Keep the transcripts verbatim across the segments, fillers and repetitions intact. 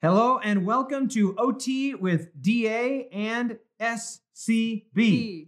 Hello and welcome to O T with D A and S C B.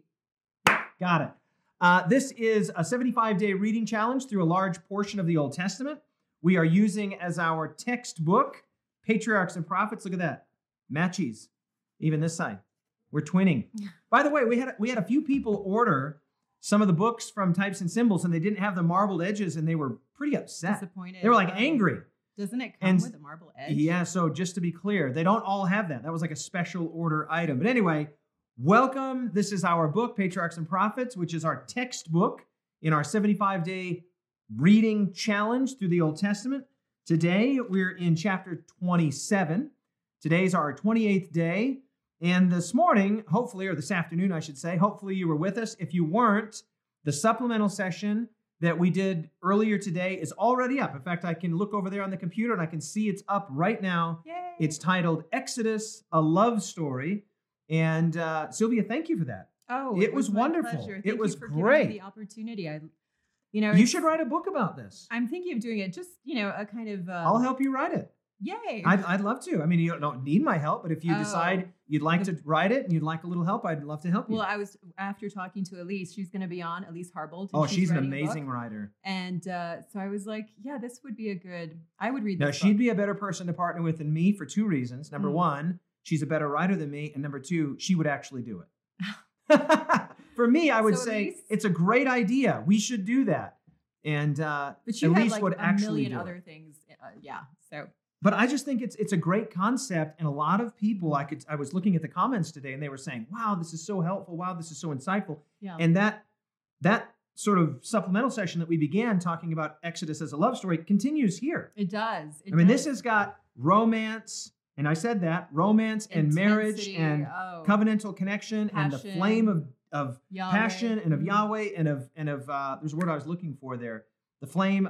Got it. Uh, this is a seventy-five day reading challenge through a large portion of the Old Testament. We are using as our textbook Patriarchs and Prophets. Look at that. Matchies. Even this side. We're twinning. By the way, we had we had a few people order some of the books from Types and Symbols, and they didn't have the marbled edges, and they were pretty upset. Disappointed. They were like angry. Doesn't it come And- with a marble edge? Yeah, so just to be clear, they don't all have that. That was like a special order item. But anyway, welcome. This is our book, Patriarchs and Prophets, which is our textbook in our seventy-five day reading challenge through the Old Testament. Today, we're in chapter twenty-seven. Today's our twenty-eighth day. And this morning, hopefully, or this afternoon, I should say, hopefully you were with us. If you weren't, the supplemental session that we did earlier today is already up. In fact, I can look over there on the computer and I can see it's up right now. Yay. It's titled Exodus, a Love Story. And uh, Sylvia, thank you for that. Oh, it was my wonderful. pleasure. It Thank was you for giving great. me the opportunity. I, you know, You it's- should write a book about this. I'm thinking of doing it. Just you know, a kind of. Um, I'll help you write it. Yay! I'd, I'd love to. I mean, you don't need my help, but if you Oh. decide you'd like to write it and you'd like a little help, I'd love to help you. well, I was after talking to Elise. She's going to be on Elise Harbold. and oh, she's an writing a book. amazing writer. And uh, so I was like, yeah, this would be a good. I would read. Now, this she'd book. be a better person to partner with than me for two reasons. Number Mm. one, she's a better writer than me. And number two, she would actually do it. For me, I would So say Elise- it's a great idea. We should do that. And uh, But you Elise have like would a actually million do other it. things. Uh, yeah. So. But I just think it's it's a great concept, and a lot of people I could I was looking at the comments today, and they were saying, "Wow, this is so helpful! Wow, this is so insightful!" Yeah. And that that sort of supplemental session that we began talking about Exodus as a love story continues here. It does. It I mean, does. this has got romance, and I said that romance and marriage Intensity, and oh, covenantal connection and the passion, flame of of Yahweh. passion and of Mhm. Yahweh and of and of uh, there's a word I was looking for there. The flame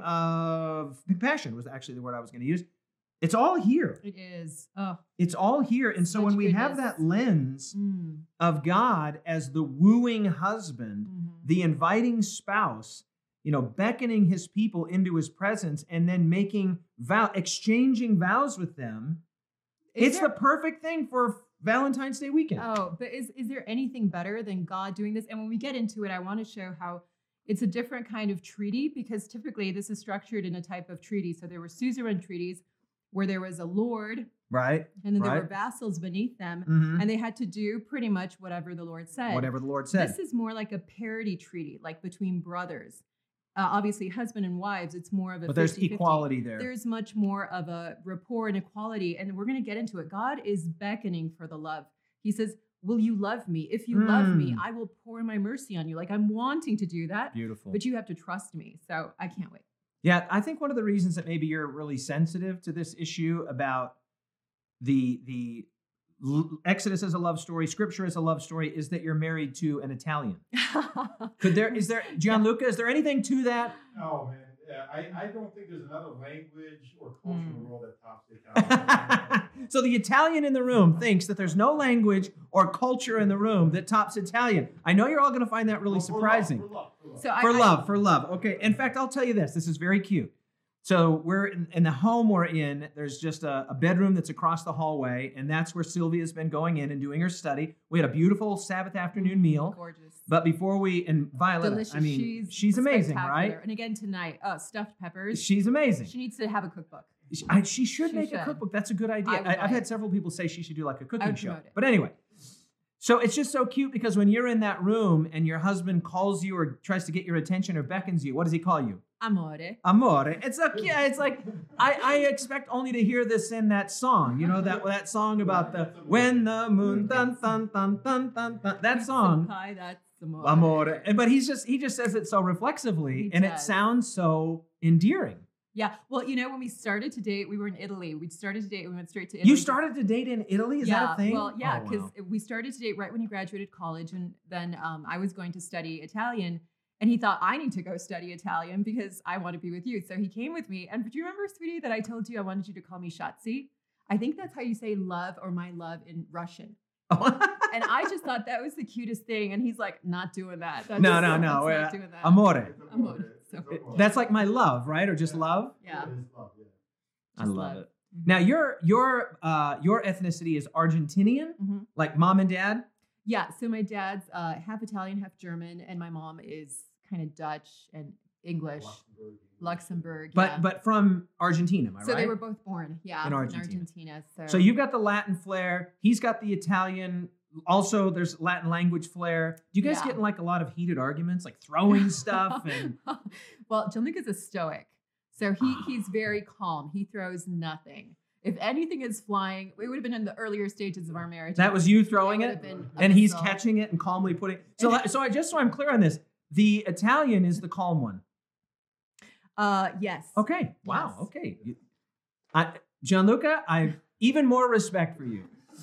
of passion was actually the word I was going to use. It's all here. It is. Oh. It's all here. And so Such when we have goodness. that lens Mm. of God as the wooing husband, Mhm. the inviting spouse, you know, beckoning his people into his presence and then making vow, exchanging vows with them, Is it's there- the perfect thing for Valentine's Day weekend. Oh, but is is there anything better than God doing this? And when we get into it, I want to show how it's a different kind of treaty, because typically this is structured in a type of treaty. So there were suzerain treaties where there was a lord Right? and then there were Right. vassals beneath them, Mhm. and they had to do pretty much whatever the Lord said. Whatever the Lord said. This is more like a parity treaty, like between brothers. Uh, obviously, husband and wives, it's more of a But there's fifty-fifty. equality there. There's much more of a rapport and equality, and we're going to get into it. God is beckoning for the love. He says, will you love me? If you love me, Mm. I will pour my mercy on you. Like, I'm wanting to do that, Beautiful. but you have to trust me. So I can't wait. Yeah, I think one of the reasons that maybe you're really sensitive to this issue about the the l- Exodus as a love story, Scripture as a love story, is that you're married to an Italian. Could there is there Gianluca? Is there anything to that? Oh man, yeah, I, I don't think there's another language or culture in the Mm. world that tops the Italian. So the Italian in the room thinks that there's no language or culture in the room that tops Italian. I know you're all going to find that really For- for love, surprising. For love, for love. So I, For I- love, for love. Okay. In fact, I'll tell you this. This is very cute. So we're in, in the home we're in. There's just a, a bedroom that's across the hallway, and that's where Sylvia's been going in and doing her study. We had a beautiful Sabbath afternoon meal. Gorgeous. But before we, and Violet, Delicious. I mean, she's, she's amazing, spectacular. right? And again tonight, oh, stuffed peppers. She's amazing. She needs to have a cookbook. She, I, she should She make a should. cookbook. That's a good idea. I would I, buy I've had it. several people say she should do like a cooking would show. promote it. But anyway, so it's just so cute because when you're in that room and your husband calls you or tries to get your attention or beckons you, what does he call you? Amore. Amore. It's a, yeah, it's like I, I expect only to hear this in that song. You know that that song about the when the moon dun dun dun dun dun dun. That song. Pie, that's amore. Amore. And but he's just he just says it so reflexively, He and it does. sounds so endearing. Yeah. Well, you know, when we started to date, we were in Italy. We started to date. We went straight to Italy. You started to date in Italy? Is yeah, that a thing? Well, yeah, Oh, because wow. we started to date right when he graduated college, and then um, I was going to study Italian, and he thought I need to go study Italian because I want to be with you. So he came with me. And do you remember, sweetie, that I told you I wanted you to call me Shatsi? I think that's how you say love or my love in Russian. And I just thought that was the cutest thing. And he's like, not doing that. That's No, just- no, that's no. not uh, doing that. Amore. It's Amore. amore. So- It's amore. That's like my love, right? Or just love? Yeah. It is love, yeah. I Just love love. it. Now, your your uh, your ethnicity is Argentinian, Mhm. like mom and dad. Yeah. So my dad's uh, half Italian, half German, and my mom is kind of Dutch and English, Luxembourg. Luxembourg. But yeah. but from Argentina, am I so right? they were both born, yeah, In Argentina. Argentina. So, So you've got the Latin flair. He's got the Italian. Also, there's Latin language flair. Do you guys Yeah. get in like a lot of heated arguments, like throwing stuff? And well, Gianluca's a stoic, so he he's very calm. He throws nothing. If anything is flying, it would have been in the earlier stages of our marriage. that was you throwing would it, have been a and he's missile. catching it and calmly putting. So like- so I just so I'm clear on this. The Italian is the calm one. Uh, yes. Okay. Wow. Yes. Okay. You- I, Gianluca, I have even more respect for you.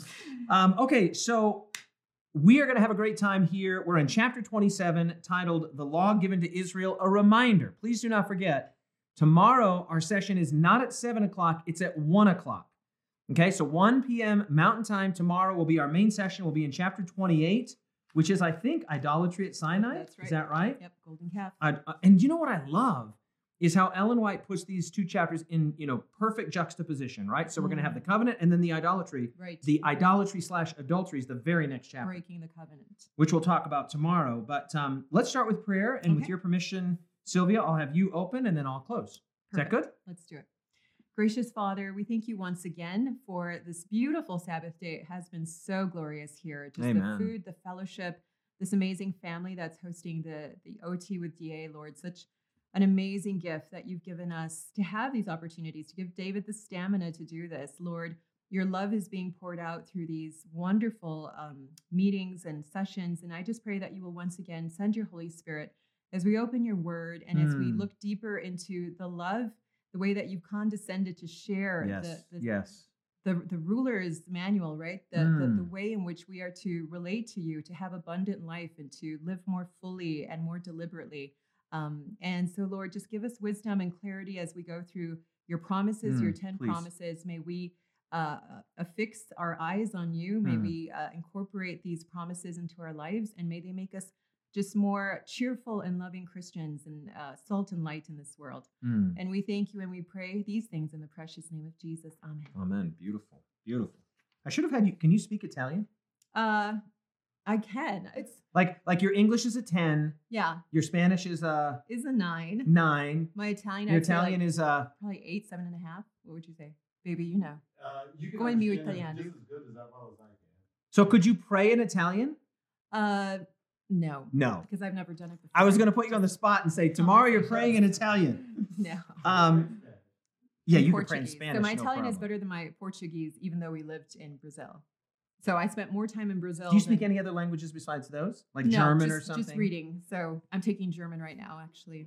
Um, okay, so we are going to have a great time here. We're in chapter twenty-seven, titled "The Law Given to Israel." A reminder: please do not forget. Tomorrow, our session is not at seven o'clock; it's at one o'clock. Okay, so one p.m. Mountain Time tomorrow will be our main session. We'll be in chapter twenty-eight, which is, I think, idolatry at Sinai. That's right. Is that right? Yep. Golden calf. I, I- and you know what I love is how Ellen White puts these two chapters in, you know, perfect juxtaposition, right? So we're going to have the covenant and then the idolatry. Right. The idolatry slash adultery is the very next chapter, Breaking the covenant. which we'll talk about tomorrow. But um, let's start with prayer. And with Okay. your permission, Sylvia, I'll have you open and then I'll close. Is that Perfect. good? Let's do it. Gracious Father, we thank you once again for this beautiful Sabbath day. It has been so glorious here. Just Amen. the food, the fellowship, this amazing family that's hosting the, the O T with D A, Lord. Such an amazing gift that you've given us to have these opportunities, to give David the stamina to do this. Lord, your love is being poured out through these wonderful um, meetings and sessions. And I just pray that you will once again send your Holy Spirit as we open your word and as we Mm. look deeper into the love, the way that you've condescended to share Yes. the, the, yes. the, the ruler's manual, right? The, the, the Mm. way in which we are to relate to you, to have abundant life and to live more fully and more deliberately. Um, and so, Lord, just give us wisdom and clarity as we go through your promises, your Mm, ten please. promises. May we uh, affix our eyes on you. May Mm. we uh, incorporate these promises into our lives, and may they make us just more cheerful and loving Christians and uh, salt and light in this world. Mm. And we thank you and we pray these things in the precious name of Jesus. Amen. Amen. Beautiful. Beautiful. I should have had you. Can you speak Italian? Uh, I can. It's, Like, like your English is a ten, yeah, your Spanish is a is a nine. nine, My Italian, your I'd say, like, Italian is a. probably eight, seven and a half. What would you say? Baby, you know. Uh, you can Come mio understand it italiano. just as good as that well as I can. So could you pray in Italian? Uh, no, No. because I've never done it before. I was going to put you on the spot and say, tomorrow you're praying in Italian. No. Um, yeah, In you can pray in Portuguese. Spanish. So my no Italian is problem. better than my Portuguese, even though we lived in Brazil. So I spent more time in Brazil. Do you speak than- any other languages besides those? Like no, German just, or something? Just reading. So I'm taking German right now, actually.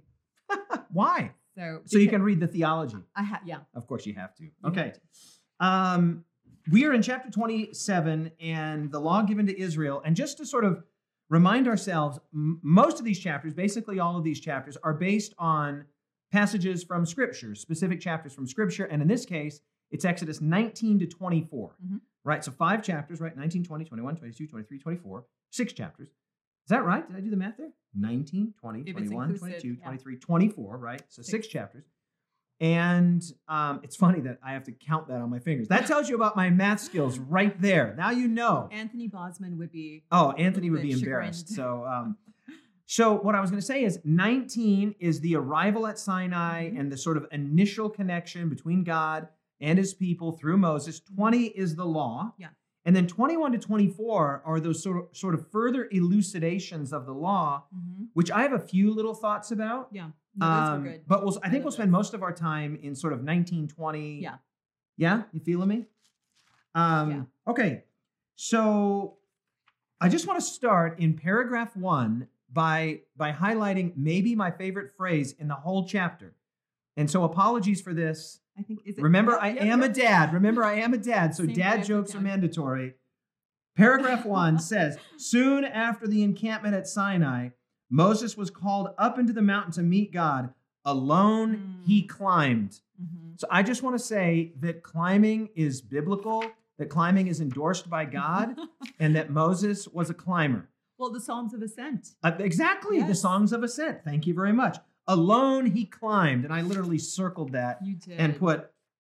Why? So So you because- can read the theology. I have, yeah. Of course you have to. You Okay. have to. Um, we are in chapter twenty-seven and the law given to Israel. And just to sort of remind ourselves, m- most of these chapters, basically all of these chapters, are based on passages from Scripture, specific chapters from Scripture. And in this case, it's Exodus nineteen to twenty-four, Mhm. right? So five chapters, right? nineteen, twenty, twenty-one, twenty-two, twenty-three, twenty-four, six chapters. Is that right? Did I do the math there? nineteen, twenty, If it's twenty-one, inclusive, twenty-two, yeah. twenty-three, twenty-four, right? So six, Six. chapters. And um, it's funny that I have to count that on my fingers. That tells you about my math skills right there. Now you know. Anthony Bosman would be. Oh, Anthony would bit be embarrassed. chagrined. So, um, so what I was going to say is nineteen is the arrival at Sinai Mhm. and the sort of initial connection between God and his people through Moses. twenty is the law. Yeah. And then twenty-one to twenty-four are those sort of, sort of further elucidations of the law, Mhm. which I have a few little thoughts about. Yeah. No, those Um, were good. But we'll, I I think love we'll spend those. most of our time in sort of nineteen, twenty. Yeah. Yeah? You feeling me? Um, Yeah. Okay. So I just want to start in paragraph one by, by highlighting maybe my favorite phrase in the whole chapter. And so apologies for this. I think is it. Remember, Yep, I yep, am a yep. dad. Remember, I am a dad. So Same dad thing I jokes put are down. mandatory. Paragraph one says, soon after the encampment at Sinai, Moses was called up into the mountain to meet God. Alone he Mm. climbed. Mhm. So I just want to say that climbing is biblical, that climbing is endorsed by God, and that Moses was a climber. Well, the Psalms of Ascent. Uh, exactly, the Yes. Songs of Ascent. Thank you very much. Alone he climbed, and I literally circled that You did. and put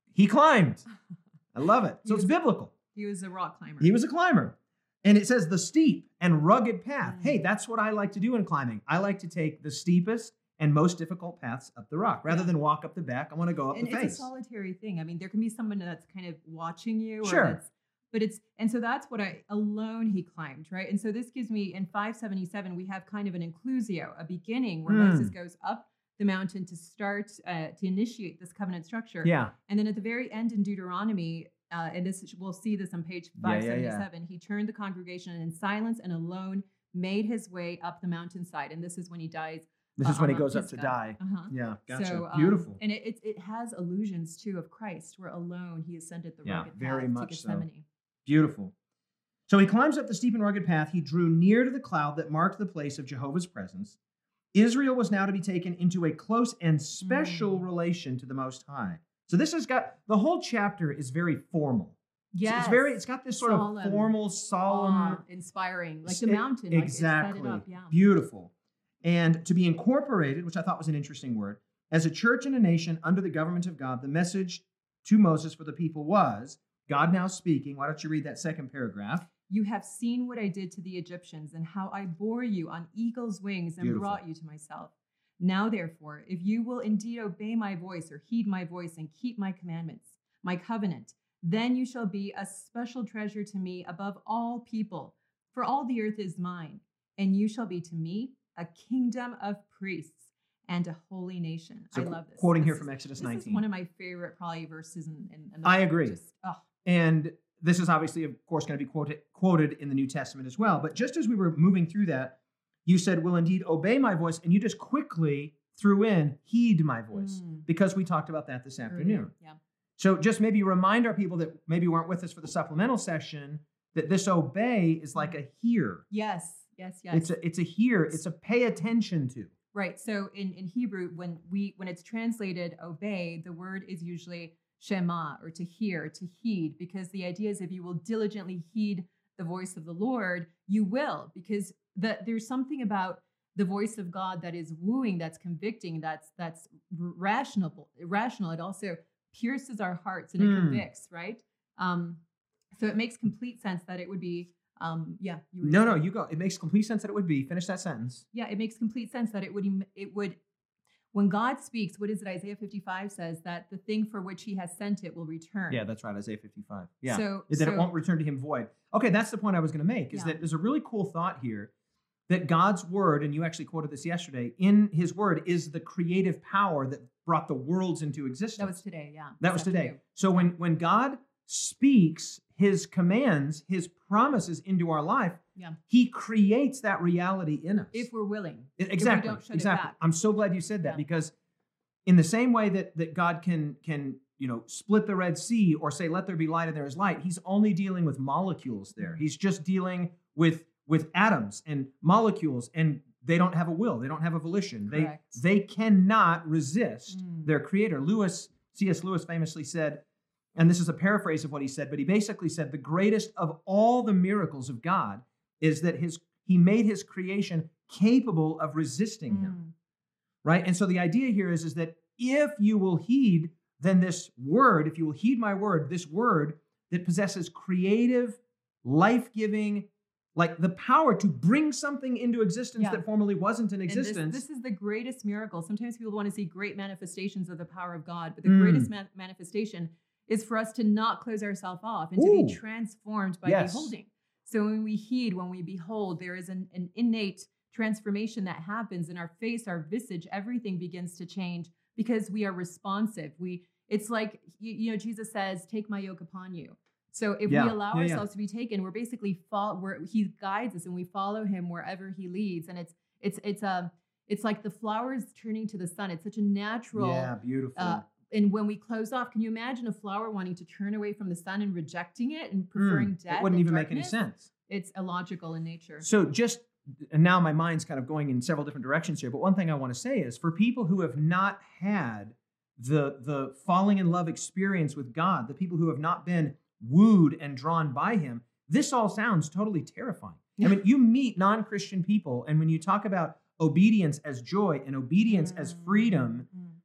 he climbed. I love it. So He it's was- biblical. He was a rock climber. He was a climber. And it says the steep and rugged path. Mm. Hey, that's what I like to do in climbing. I like to take the steepest and most difficult paths up the rock. Rather Yeah. than walk up the back, I want to go up and the it's face. a solitary thing. I mean, there can be someone that's kind of watching you. Or Sure. That's, but it's, and so that's what I, alone he climbed, right? And so this gives me, in five seventy-seven, we have kind of an inclusio, a beginning where Mm. Moses goes up the mountain to start, uh, to initiate this covenant structure. Yeah. And then at the very end in Deuteronomy, uh, and this we'll see this on page Yeah, yeah, five yeah. seventy-seven, he turned the congregation and in silence and alone made his way up the mountainside. And this is when he dies. This uh, is when he on Mount goes up to Pisgah. die. Uh-huh. Yeah, gotcha. So, um, Beautiful. And it, it it has allusions too of Christ, where alone he ascended the Yeah, rugged very path much to so. Gethsemane. Beautiful. So he climbs up the steep and rugged path. He drew near to the cloud that marked the place of Jehovah's presence. Israel was now to be taken into a close and special Mm. relation to the Most High. So this has got, the whole chapter is very formal. So Yes, it's very, it's got this sort Solemn. of formal, solemn, awe, inspiring, like the It- mountain. Like exactly. it set it up, yeah. Beautiful. And to be incorporated, which I thought was an interesting word, as a church and a nation under the government of God, the message to Moses for the people was, God now speaking. Why don't you read that second paragraph? You have seen what I did to the Egyptians and how I bore you on eagle's wings and Beautiful. brought you to myself. Now, therefore, if you will indeed obey my voice or heed my voice and keep my commandments, my covenant, then you shall be a special treasure to me above all people, for all the earth is mine, and you shall be to me a kingdom of priests and a holy nation. So I love this. quoting This here is- from Exodus This nineteen. is one of my favorite probably verses in, in, in the I Bible. agree. Just, oh, And this is obviously, of course, going to be quoted, quoted in the New Testament as well. But just as we were moving through that, you said, will indeed obey my voice. And you just quickly threw in, heed my voice, Mm. because we talked about that this earlier. afternoon. Yeah. So just maybe remind our people that maybe weren't with us for the supplemental session that this obey is like a hear. Yes. Yes. Yes. It's a it's a hear. It's a pay attention to. Right. So in, in Hebrew, when we when it's translated obey, the word is usually shema, or to hear, to heed, because the idea is if you will diligently heed the voice of the Lord, you will, because the, there's something about the voice of God that is wooing, that's convicting, that's that's rational. Rational. It also pierces our hearts and it Hmm. convicts. Right. Um, so it makes complete sense that it would be. Um, yeah. You would No, say- no, you go. It makes complete sense that it would be. Finish that sentence. Yeah, it makes complete sense that it would em- it would when God speaks, what is it? Isaiah fifty-five says that the thing for which he has sent it will return. Yeah, that's right. Isaiah fifty-five. Yeah. So, Is that so it won't return to him void. Okay, that's the point I was going to make, is Yeah. that there's a really cool thought here that God's word, and you actually quoted this yesterday, in his word is the creative power that brought the worlds into existence. that was today, yeah. That this was today. afternoon. So when, when God speaks his commands, his promises into our life, Yeah. he creates that reality in us. If we're willing. I- exactly. don't shut it exactly. back. I'm so glad you said that, Yeah. because in the same way that, that God can, can, you know, split the Red Sea or say, let there be light and there is light, he's only dealing with molecules there. He's just dealing with, with atoms and molecules, and they don't have a will. They don't have a volition. They, Correct. they cannot resist Mm. their creator. Lewis, C S Lewis famously said, and this is a paraphrase of what he said, but he basically said the greatest of all the miracles of God is that his he made his creation capable of resisting him. Mm. Right? And so the idea here is, is that if you will heed, then this word, if you will heed my word, this word that possesses creative, life-giving, like the power to bring something into existence Yeah. that formerly wasn't in And existence. This, this is the greatest miracle. Sometimes people want to see great manifestations of the power of God, but the Mm. greatest ma- manifestation is for us to not close ourselves off and to Ooh. be transformed by Yes. beholding. So when we heed, when we behold, there is an, an innate transformation that happens in our face, our visage, everything begins to change because we are responsive. We, it's like, you, you know, Jesus says, take my yoke upon you. So if Yeah. we allow Yeah, yeah. ourselves to be taken, we're basically fall, we're, he guides us and we follow him wherever he leads. And it's, it's, it's a, it's like the flowers turning to the sun. It's such a natural, yeah, beautiful. uh, and when we close off, can you imagine a flower wanting to turn away from the sun and rejecting it and preferring Mm, death? it wouldn't and even make any darkness? sense. It's illogical in nature. So just, and now my mind's kind of going in several different directions here, but one thing I want to say is for people who have not had the, the falling in love experience with God, the people who have not been wooed and drawn by him, this all sounds totally terrifying. I mean, you meet non-Christian people, and when you talk about obedience as joy and obedience as freedom, Mm.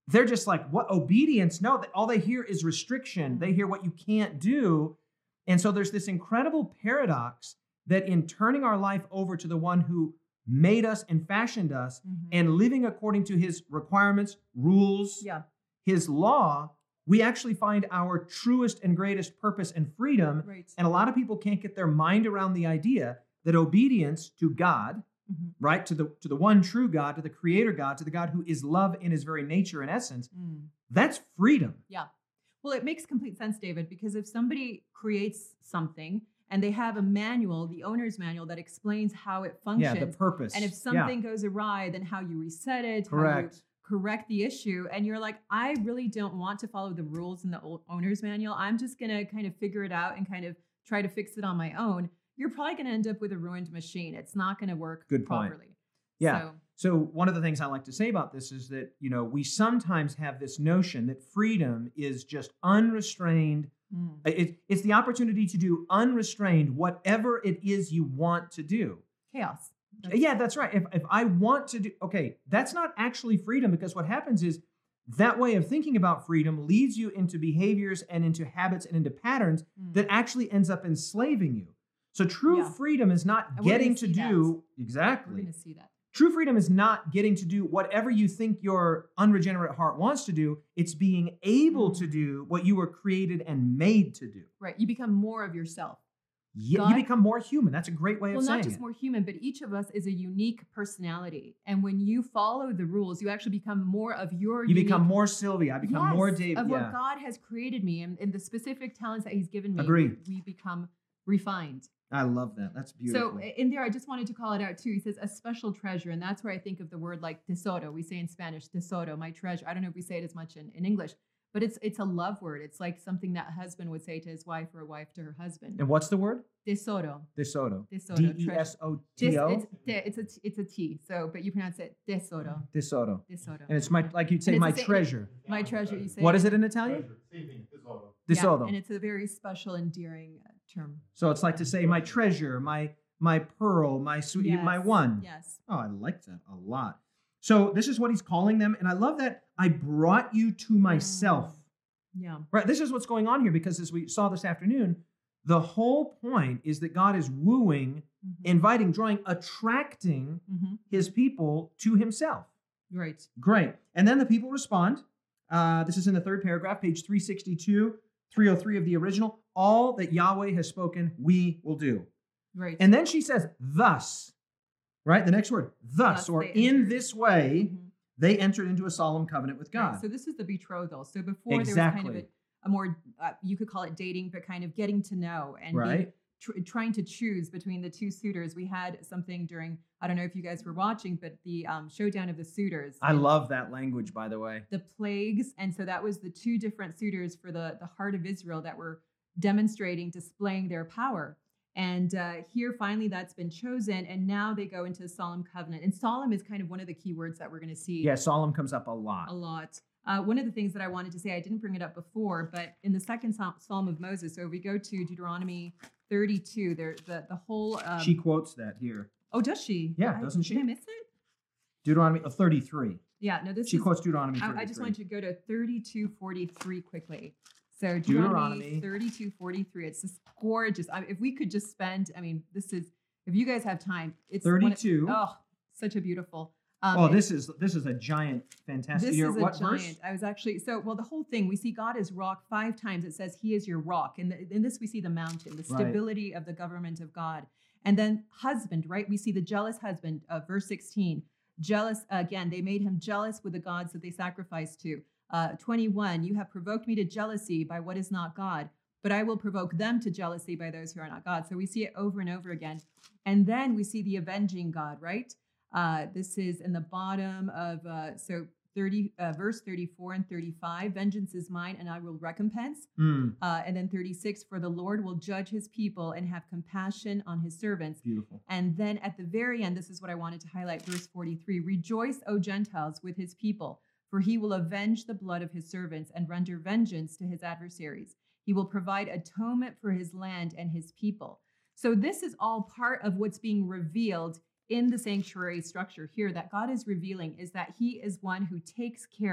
they're just like, what obedience? No, all they hear is restriction. They hear what you can't do. And so there's this incredible paradox that in turning our life over to the one who made us and fashioned us Mhm. and living according to his requirements, rules, Yeah. his law, we actually find our truest and greatest purpose and freedom. Right. And a lot of people can't get their mind around the idea that obedience to God, Mhm. right, to the to the one true God, to the creator God, to the God who is love in his very nature and essence, Mm. that's freedom. Well, it makes complete sense, David, because if somebody creates something and they have a manual, the owner's manual that explains how it functions, Yeah, the purpose. and if Yeah, something goes awry, then how you reset it, how you correct. correct the issue, and you're like, I really don't want to follow the rules in the o- owner's manual. I'm just going to kind of figure it out and kind of try to fix it on my own. You're probably going to end up with a ruined machine. It's not going to work Good point. properly. Yeah. So, So one of the things I like to say about this is that, you know, we sometimes have this notion that freedom is just unrestrained. mm, It, it's the opportunity to do unrestrained whatever it is you want to do. chaos. That's- Yeah, that's right. If if I want to do, okay, that's not actually freedom, because what happens is that way of thinking about freedom leads you into behaviors and into habits and into patterns mm. that actually ends up enslaving you. So true Yeah. freedom is not And we're getting gonna to see that. do We're exactly. going to see that. True freedom is not getting to do whatever you think your unregenerate heart wants to do. It's being able Mm. to do what you were created and made to do. Right. You become more of yourself. Ye- God- you become more human. That's a great way Well, of saying not just it. more human, but each of us is a unique personality. And when you follow the rules, you actually become more of your You become unique- more Sylvia. I become Yes, more David. of Yeah. what God has created me and, and the specific talents that He's given me. Agree. We, we become refined. I love that. That's beautiful. So in there, I just wanted to call it out too. He says a special treasure, and that's where I think of the word like tesoro. We say in Spanish, tesoro, my treasure. I don't know if we say it as much in, in English, but it's it's a love word. It's like something that a husband would say to his wife or a wife to her husband. And what's the word? Tesoro. Tesoro. Tesoro. D E treasure. S O Tes- T O. It's te- it's a t- it's a T. So, but you pronounce it tesoro. Tesoro. Tesoro. And it's my, like you'd say, And it's my the same- treasure. My treasure. You say. What is it in Italian? Treasure, same thing, tesoro. Yeah, Tesoro. and it's a very special, endearing uh, term. So it's like to say my treasure, my my pearl, my sweet, my Yes, one. Yes. Oh, I like that a lot. So this is what he's calling them, and I love that. I brought you to myself. Yeah. Right. This is what's going on here, because as we saw this afternoon, the whole point is that God is wooing, Mhm. inviting, drawing, attracting Mhm. his people to himself. Right. Great. And then the people respond. Uh, this is in the third paragraph, page three sixty-two, three oh three of the original. All that Yahweh has spoken, we will do. Right. And then she says, thus, right? The next word, thus, Thus or they in entered. this way, Mhm. they entered into a solemn covenant with God. Right, so this is the betrothal. So before there was Exactly. kind of a, a more, uh, you could call it dating, but kind of getting to know and being- Right. tr- trying to choose between the two suitors. We had something during, I don't know if you guys were watching, but the um, showdown of the suitors. I and love that language, by the way. the plagues. And so that was the two different suitors for the, the heart of Israel that were demonstrating, displaying their power. And uh, here, finally, that's been chosen. And now they go into a solemn covenant. And solemn is kind of one of the key words that we're going to see Yeah, solemn comes up a lot. a lot. Uh, one of the things that I wanted to say, I didn't bring it up before, but in the second Psalm, Psalm of Moses, so if we go to Deuteronomy thirty-two, there the the whole. Um, She quotes that here. oh, does she? Yeah, I- doesn't she? Did I miss it? Deuteronomy uh, thirty-three. Yeah, no. This She is. quotes Deuteronomy I, thirty-three. I just wanted to go to thirty-two forty-three quickly. So Deuteronomy. Deuteronomy thirty-two forty-three. It's just gorgeous. I, if we could just spend, I mean, this is. If you guys have time, it's one of- thirty-two. oh, such a beautiful. Um, oh, it- this is this is a giant, fantastic. This You're- is a what giant. verse? I was actually so well. The whole thing we see God is rock five times. It says He is your rock, and the, in this we see the mountain, the Right. stability of the government of God, and then husband. Right, we see the jealous husband. Uh, verse sixteen, jealous again. They made him jealous with the gods that they sacrificed to. Uh, twenty-one, you have provoked me to jealousy by what is not God, but I will provoke them to jealousy by those who are not God. So we see it over and over again, and then we see the avenging God. Right. Uh, this is in the bottom of uh, so thirty uh, verse thirty-four and thirty-five. Vengeance is mine, and I will recompense. Mm, Uh, and then thirty-six. For the Lord will judge His people and have compassion on His servants. beautiful. And then at the very end, this is what I wanted to highlight. Verse forty-three. Rejoice, O Gentiles, with His people, for He will avenge the blood of His servants and render vengeance to His adversaries. He will provide atonement for His land and His people. So this is all part of what's being revealed in the sanctuary structure here that God is revealing is that He is one who takes care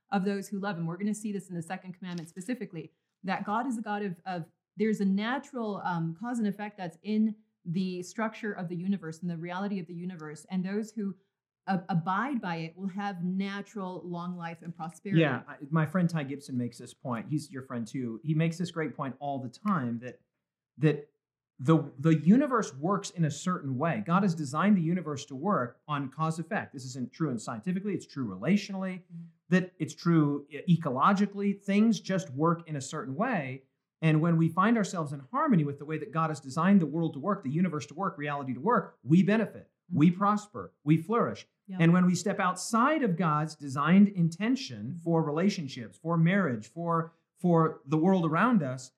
of those who love him. We're going to see this in the second commandment specifically, that God is a God of, of there's a natural um, cause and effect that's in the structure of the universe and the reality of the universe. And those who uh, abide by it will have natural long life and prosperity. Yeah, I, my friend Ty Gibson makes this point. He's your friend too. He makes this great point all the time that that the the universe works in a certain way. God has designed the universe to work on cause effect. This isn't true in scientifically, it's true relationally, mm-hmm. that it's true ecologically. Things just work in a certain way. And when we find ourselves in harmony with the way that God has designed the world to work, the universe to work, reality to work, we benefit, mm-hmm. we prosper, we flourish. Yeah. And when we step outside of God's designed intention for relationships, for marriage, for, for the world around us,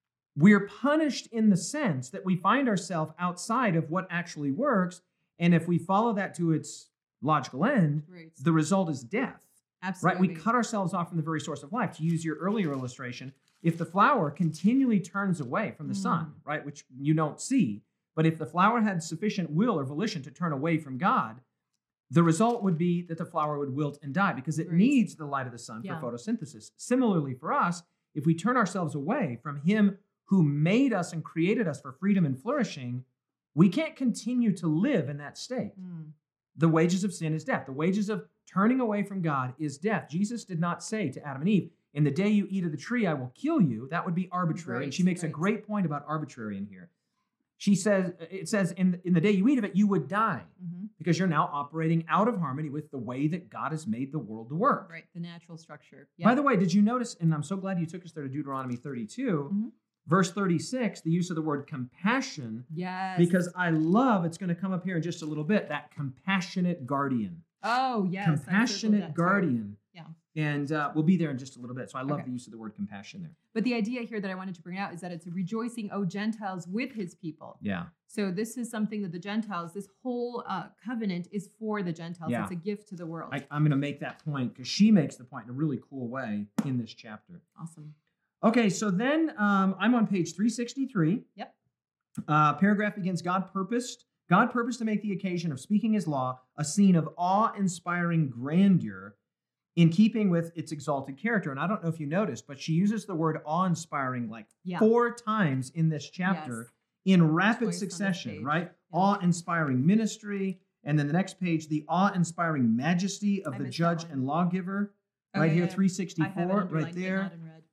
we're punished in the sense that we find ourselves outside of what actually works. And if we follow that to its logical end, right. the result is death. Absolutely. Right? We cut ourselves off from the very source of life. To use your earlier illustration, if the flower continually turns away from the mm. sun, right, which you don't see, but if the flower had sufficient will or volition to turn away from God, the result would be that the flower would wilt and die because it right. needs the light of the sun yeah. for photosynthesis. Similarly, for us, if we turn ourselves away from Him who made us and created us for freedom and flourishing, we can't continue to live in that state. Mm. The wages of sin is death. The wages of turning away from God is death. Jesus did not say to Adam and Eve, in the day you eat of the tree, I will kill you. That would be arbitrary. Right, and she makes right. a great point about arbitrary in here. She says, it says, in, in the day you eat of it, you would die mm-hmm. because you're now operating out of harmony with the way that God has made the world to work. Right, the natural structure. Yeah. By the way, did you notice, and I'm so glad you took us there to Deuteronomy thirty-two, mm-hmm. verse thirty-six, the use of the word compassion. Yes. Because I love, it's going to come up here in just a little bit, that compassionate guardian. Oh, yes. Compassionate guardian. Yeah. And uh, we'll be there in just a little bit. So I love okay. the use of the word compassion there. But the idea here that I wanted to bring out is that it's a rejoicing, O Gentiles, with his people. Yeah. So this is something that the Gentiles, this whole uh, covenant is for the Gentiles. Yeah. It's a gift to the world. I, I'm going to make that point because she makes the point in a really cool way in this chapter. Awesome. Okay, so then um, I'm on page three sixty-three. Yep. Uh, paragraph begins, God purposed, God purposed to make the occasion of speaking his law a scene of awe-inspiring grandeur in keeping with its exalted character. And I don't know if you noticed, but she uses the word awe-inspiring like yeah. four times in this chapter yes. in rapid succession, right? Yeah. Awe-inspiring ministry. And then the next page, the awe-inspiring majesty of I the judge and lawgiver. Oh, right yeah, here, yeah. three sixty-four, right there.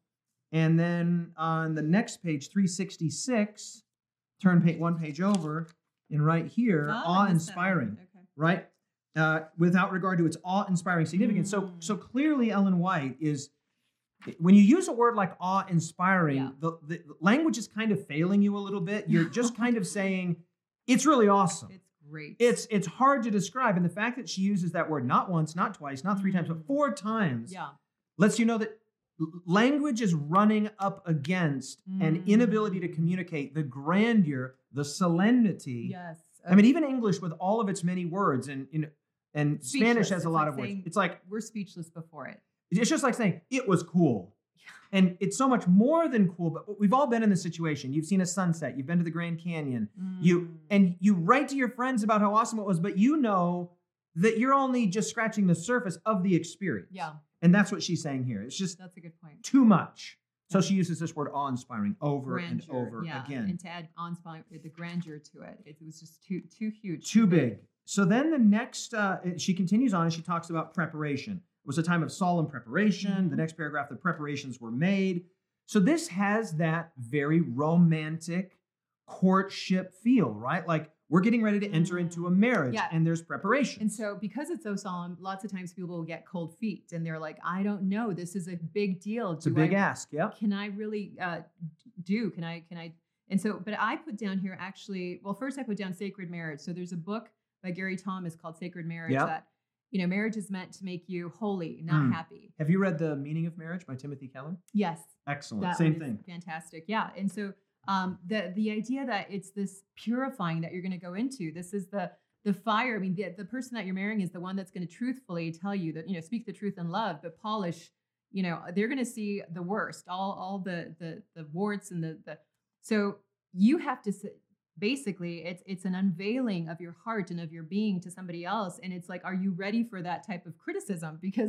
And then on the next page, three sixty-six, turn page, one page over, and right here, oh, awe-inspiring, okay. right? Uh, without regard to its awe-inspiring significance. Mm. So, so clearly, Ellen White is, when you use a word like awe-inspiring, yeah. the, the language is kind of failing you a little bit. You're just kind of saying, it's really awesome. It's great. It's it's hard to describe. And the fact that she uses that word not once, not twice, not three mm. times, but four times yeah. lets you know that language is running up against mm. an inability to communicate the grandeur, the solemnity. Yes. Okay. I mean, even English with all of its many words, and and, and Spanish has a lot like of words. Saying, it's like we're speechless before it. It's just like saying it was cool. Yeah. And it's so much more than cool, but we've all been in this situation. You've seen a sunset, you've been to the Grand Canyon, mm. you and you write to your friends about how awesome it was, but you know that you're only just scratching the surface of the experience. Yeah. And that's what she's saying here. It's just that's a good point. Too much. So she uses this word awe-inspiring over grandeur, and over yeah. again. And to add awe-inspiring, the grandeur to it, it was just too too huge. Too big. So then the next, uh, she continues on and she talks about preparation. It was a time of solemn preparation. Mm-hmm. The next paragraph, the preparations were made. So this has that very romantic courtship feel, right? Like we're getting ready to enter into a marriage yeah. and there's preparation. And so because it's so solemn, lots of times people will get cold feet and they're like, I don't know, this is a big deal. It's do a big I, ask, yeah. Can I really uh, do, can I, can I, and so, but I put down here actually, well, first I put down Sacred Marriage. So there's a book by Gary Thomas called Sacred Marriage yep. that, you know, marriage is meant to make you holy, not mm. happy. Have you read The Meaning of Marriage by Timothy Keller? Yes. Excellent. That Same thing. Fantastic. Yeah. And so, Um, the the idea that it's this purifying that you're going to go into, this is the the fire. I mean, the, the person that you're marrying is the one that's going to truthfully tell you that, you know, speak the truth in love, but polish, you know, they're going to see the worst, all all the the the warts and the the. So you have to basically, it's it's an unveiling of your heart and of your being to somebody else, and it's like, are you ready for that type of criticism? Because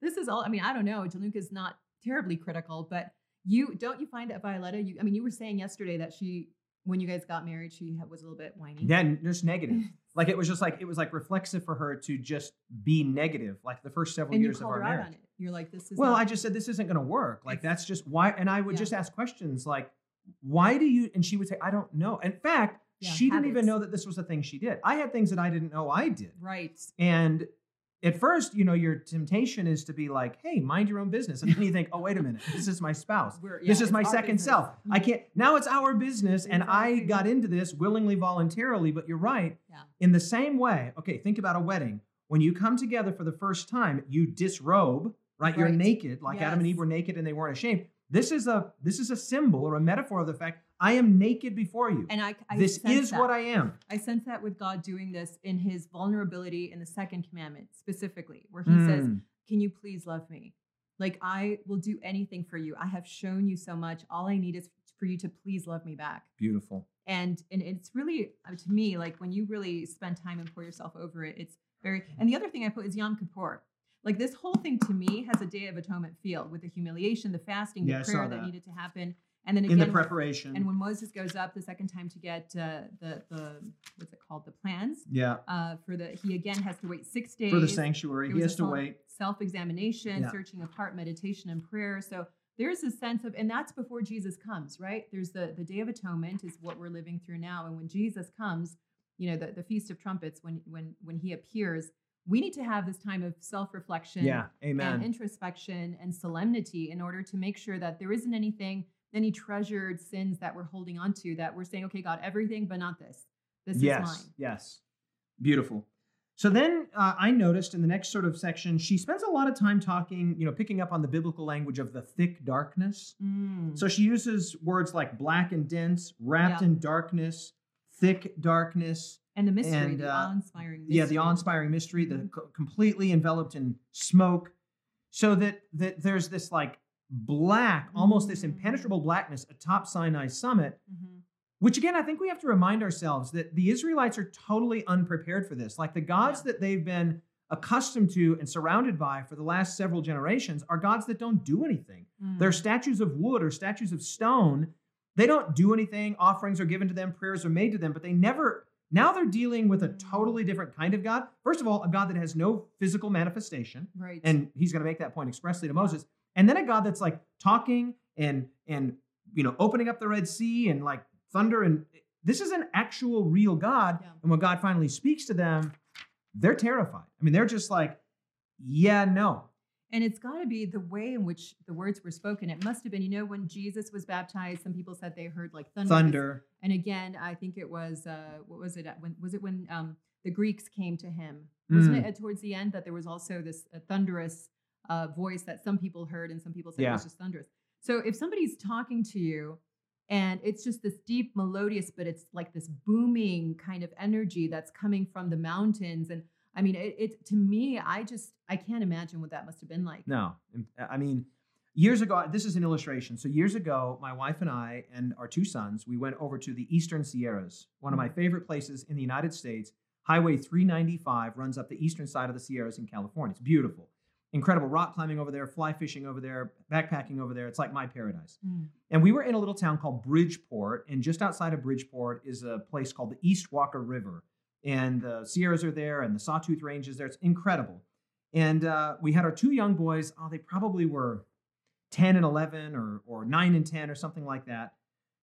this is all, I mean, I don't know. Jaluka's not terribly critical, but you, don't you find that Violetta, you, I mean, you were saying yesterday that she, when you guys got married, she had- was a little bit whiny. Then just negative. Like it was just like, it was like reflexive for her to just be negative, like the first several And you years of called our her out marriage. on it. You're like, this is Well, not- I just said, this isn't going to work. Like, Ex- that's just why. And I would Yeah. just ask questions like, why do you, and she would say, I don't know. In fact, Yeah, she didn't even habits. know that this was a thing she did. I had things that I didn't know I did. Right. And at first, you know, your temptation is to be like, hey, mind your own business. And then you think, oh, wait a minute, this is my spouse. We're- This yeah, is my it's our second business. self. I can't, now it's our business. And I Exactly. got into this willingly, voluntarily, but you're right. Yeah. In the same way, okay, think about a wedding. When you come together for the first time, you disrobe, right? You're Right. naked, like Adam and Yes. Eve were naked and they weren't ashamed. This is a this is a symbol or a metaphor of the fact I am naked before you. And I, I This sense is that. what I am. I sense that with God doing this in his vulnerability in the second commandment, specifically, where he says, Mm. can you please love me? Like, I will do anything for you. I have shown you so much. All I need is for you to please love me back. Beautiful. And and it's really, uh, to me, like when you really spend time and pour yourself over it, it's very, and the other thing I put is Yom Kippur. Like this whole thing to me has a Day of Atonement feel with the humiliation, the fasting, Yeah, I the saw prayer that. that. needed to happen. And then In again, the preparation. and when Moses goes up the second time to get uh, the, the, what's it called? The plans yeah. uh, for the, he again has to wait six days. For the sanctuary. There He was has a to self- wait. Self-examination, Yeah. searching apart, meditation and prayer. So there's a sense of, and that's before Jesus comes, right? There's the, the Day of Atonement is what we're living through now. And when Jesus comes, you know, the, the Feast of Trumpets, when, when, when he appears, we need to have this time of self-reflection Yeah. Amen. and introspection and solemnity in order to make sure that there isn't anything, any treasured sins that we're holding on to, that we're saying, okay, God, everything, but not this. This yes. is mine. Yes. Beautiful. So then uh, I noticed in the next sort of section, she spends a lot of time talking, you know, picking up on the biblical language of the thick darkness. Mm. So she uses words like black and dense, wrapped Yeah. in darkness, thick darkness. And the mystery, And, the uh, awe-inspiring mystery. Yeah, the awe-inspiring mystery, the Mhm. co- completely enveloped in smoke. So that that there's this like black, almost this Mm. impenetrable blackness atop Sinai summit, Mhm. which again, I think we have to remind ourselves that the Israelites are totally unprepared for this. Like the gods Yeah. that they've been accustomed to and surrounded by for the last several generations are gods that don't do anything. Mm. They're statues of wood or statues of stone. They don't do anything. Offerings are given to them, prayers are made to them, but they never, now they're dealing with a totally different kind of God. First of all, a God that has no physical manifestation. Right. And he's going to make that point expressly to Moses. And then a God that's like talking and, and, you know, opening up the Red Sea and like thunder. And this is an actual real God. Yeah. And when God finally speaks to them, they're terrified. I mean, they're just like, yeah, no. And it's got to be the way in which the words were spoken. It must have been, you know, when Jesus was baptized, some people said they heard like thunder. Thunder. And again, I think it was, uh, what was it? When was it when um, the Greeks came to him? Wasn't Mm. it towards the end that there was also this uh, thunderous uh, voice that some people heard and some people said it Yeah. was just thunderous? So if somebody's talking to you and it's just this deep melodious, but it's like this booming kind of energy that's coming from the mountains. And I mean, it, it to me, I just, I can't imagine what that must have been like. No, I mean, years ago, this is an illustration. So years ago, my wife and I and our two sons, we went over to the Eastern Sierras, one of my favorite places in the United States. Highway three ninety-five runs up the eastern side of the Sierras in California. It's beautiful. Incredible rock climbing over there, fly fishing over there, backpacking over there. It's like my paradise. Mm. And we were in a little town called Bridgeport, and just outside of Bridgeport is a place called the East Walker River. And the Sierras are there, and the Sawtooth Range is there. It's incredible. And uh, we had our two young boys. Oh, they probably were ten and eleven or, or nine and ten or something like that.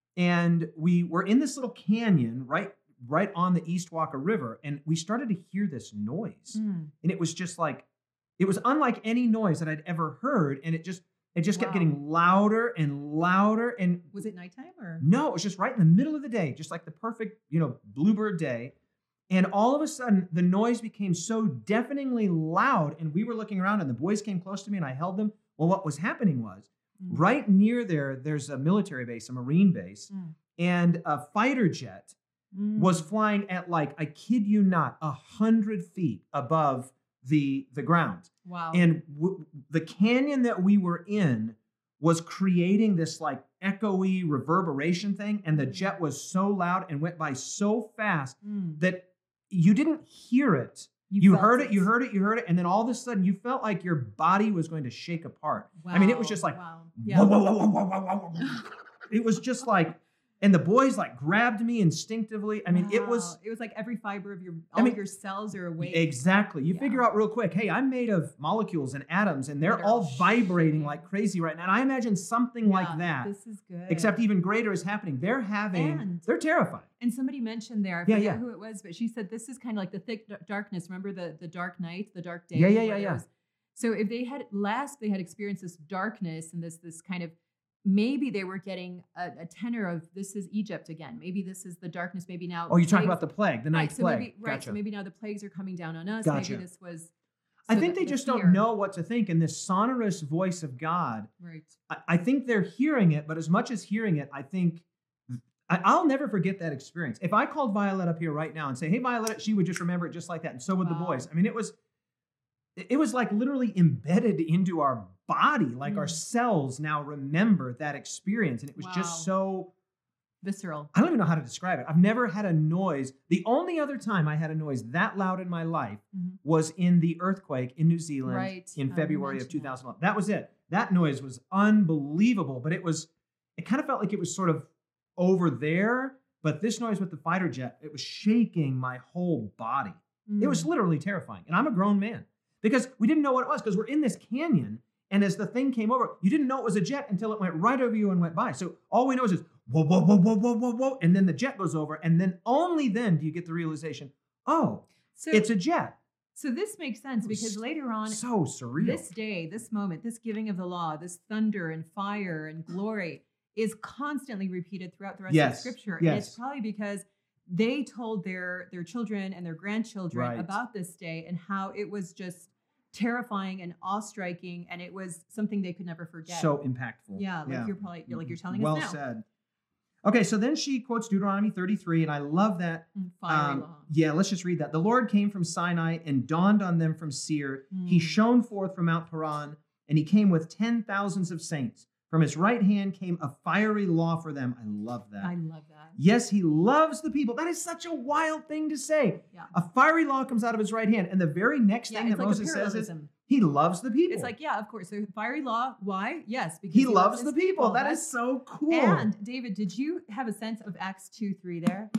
And we were in this little canyon right, right on the East Walker River, and we started to hear this noise. Mm. And it was just like, it was unlike any noise that I'd ever heard. And it just, it just kept Wow. getting louder and louder. And Was it nighttime or? no, it was just right in the middle of the day, just like the perfect, you know, bluebird day. And all of a sudden, the noise became so deafeningly loud. And we were looking around, and the boys came close to me, and I held them. Well, what was happening was Mm. right near there, there's a military base, a Marine base, Mm. and a fighter jet Mm. was flying at like, I kid you not, a hundred feet above the the ground. Wow. And w- the canyon that we were in was creating this like echoey reverberation thing. And the jet was so loud and went by so fast Mm. that you didn't hear it You, felt heard it, you heard it, you heard it, and then all of a sudden you felt like your body was going to shake apart. Wow. I mean, it was just like, wow. whoa, Yeah. whoa, whoa, whoa, whoa, whoa, whoa, whoa. It was just like, and the boys like grabbed me instinctively. I mean, it was Wow. It was like every fiber of your, I all mean, of your cells are awake. exactly. You Yeah. figure out real quick, hey, I'm made of molecules and atoms, and they're That are all shaking. vibrating like crazy right now. And I imagine something like Yeah, that, This is good. except even greater is happening. They're having, And- they're terrified. And somebody mentioned there, I Yeah, forget yeah. who it was, but she said this is kind of like the thick d- darkness. Remember the the dark night, the dark day? Yeah, yeah, where yeah, there yeah. was- so if they had last, they had experienced this darkness and this this kind of, maybe they were getting a, a tenor of this is Egypt again. Maybe this is the darkness. Maybe now. Oh, you're talking plagues- about the plague, the right, ninth so plague. Maybe, right. Gotcha. So maybe now the plagues are coming down on us. Gotcha. Maybe this was. I so think the- they the just fear. don't know what to think. And this sonorous voice of God, Right. I, I think they're hearing it, but as much as hearing it, I think I, I'll never forget that experience. If I called Violet up here right now and say, hey, Violet, she would just remember it just like that. And so would the Wow. boys. I mean, it was it was like literally embedded into our body, like our Mm. cells now remember that experience. And it was just so, Visceral. I don't even know how to describe it. I've never had a noise. The only other time I had a noise that loud in my life Mhm. was in the earthquake in New Zealand Right. in I February of mentioned two that. thousand eleven. That was it. That noise was unbelievable, but it was, it kind of felt like it was sort of over there. But this noise with the fighter jet, it was shaking my whole body. It was Mm. literally terrifying. And I'm a grown man because we didn't know what it was because we're in this canyon. And as the thing came over, you didn't know it was a jet until it went right over you and went by. So all we know is just whoa, whoa, whoa, whoa, whoa, whoa, whoa. And then the jet goes over. And then only then do you get the realization, oh, So it's a jet. so this makes sense It was because later on, So surreal. this day, this moment, this giving of the law, this thunder and fire and glory is constantly repeated throughout the rest Yes, of Scripture. And yes. it's probably because they told their their children and their grandchildren Right. about this day and how it was just terrifying and awe-striking, and it was something they could never forget. So impactful. yeah, like you're probably you're like you're telling well us now. said. Okay, so then she quotes Deuteronomy thirty-three, and I love that. Mm, Fiery Um, law. yeah, let's just read that. The Lord came from Sinai and dawned on them from Seir. He Mm. shone forth from Mount Paran, and he came with ten thousands of saints. From his right hand came a fiery law for them. I love that. I love that. Yes, he loves the people. That is such a wild thing to say. Yeah. A fiery law comes out of his right hand, and the very next Yeah, thing it's that like a Moses says is, parallelism. he loves the people. It's like, yeah, of course. So fiery law. Why? Yes, because he loves his the people. That That's- is so cool. And David, did you have a sense of Acts two three there?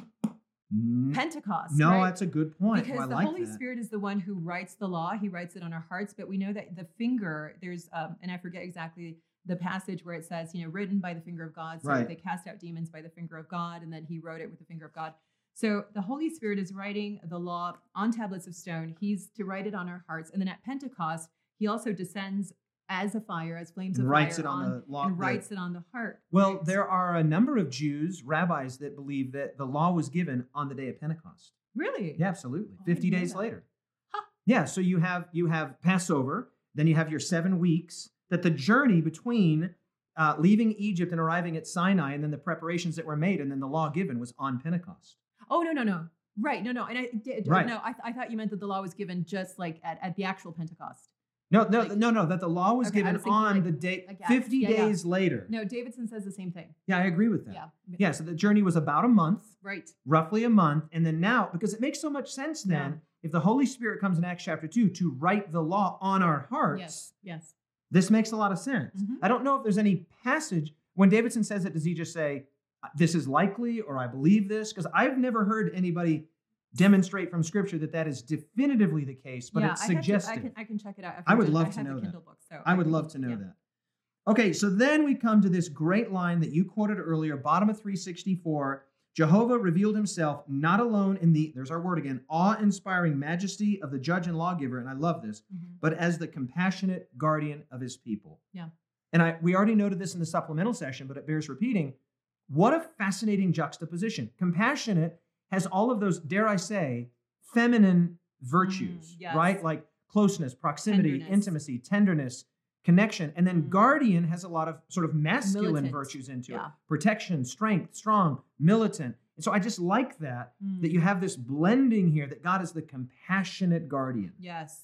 Mm, Pentecost. no, right? that's a good point. Because Oh, I the like Holy that. Spirit is the one who writes the law. He writes it on our hearts. But we know that the finger, there's, um, and I forget exactly the passage where it says, you know, written by the finger of God. So Right. they cast out demons by the finger of God, and then he wrote it with the finger of God. So the Holy Spirit is writing the law on tablets of stone. He's to write it on our hearts. And then at Pentecost, he also descends as a fire, as flames And of writes fire it on the law- and the- writes it on the heart. Well, Right? there are a number of Jews, rabbis, that believe that the law was given on the day of Pentecost. Really? Yeah, absolutely. Oh, I Fifty didn't know days that. later. Huh. Yeah, so you have you have Passover, then you have your seven weeks. That the journey between uh, leaving Egypt and arriving at Sinai, and then the preparations that were made, and then the law given was on Pentecost. Oh, no, no, no. Right. No, no. And I did. Right. No, I, I thought you meant that the law was given just like at, at the actual Pentecost. No, no, Like- no, no. That the law was Okay, I given was thinking on like- the day like Acts. fifty Yeah, yeah. days later. No, Davidson says the same thing. Yeah, I agree with that. Yeah. Yeah, so the journey was about a month. Right. Roughly a month. And then now, because it makes so much sense then, Yeah. if the Holy Spirit comes in Acts chapter two to write the law on our hearts, Yes. Yes. this makes a lot of sense. Mhm. I don't know if there's any passage, when Davidson says it, does he just say, this is likely, or I believe this? Because I've never heard anybody demonstrate from Scripture that that is definitively the case, but yeah, it's I have to- suggestive. I can I can check it out. I would Afterwards. love I to have know the that. Kindle book, so I would can- love to know yeah. that. Okay, so then we come to this great line that you quoted earlier, bottom of three sixty-four. Jehovah revealed himself not alone in the, there's our word again, awe-inspiring majesty of the judge and lawgiver, and I love this, Mhm. but as the compassionate guardian of his people. Yeah. And I we already noted this in the supplemental session, but it bears repeating. What a fascinating juxtaposition. Compassionate has all of those, dare I say, feminine virtues, Mm, yes. right? Like closeness, proximity, Tenderness. intimacy, tenderness, connection. And then Mm. guardian has a lot of sort of masculine Militant. virtues into Yeah. it. Protection, strength, strong, militant. And so I just like that, Mm. that you have this blending here, that God is the compassionate guardian. Yes.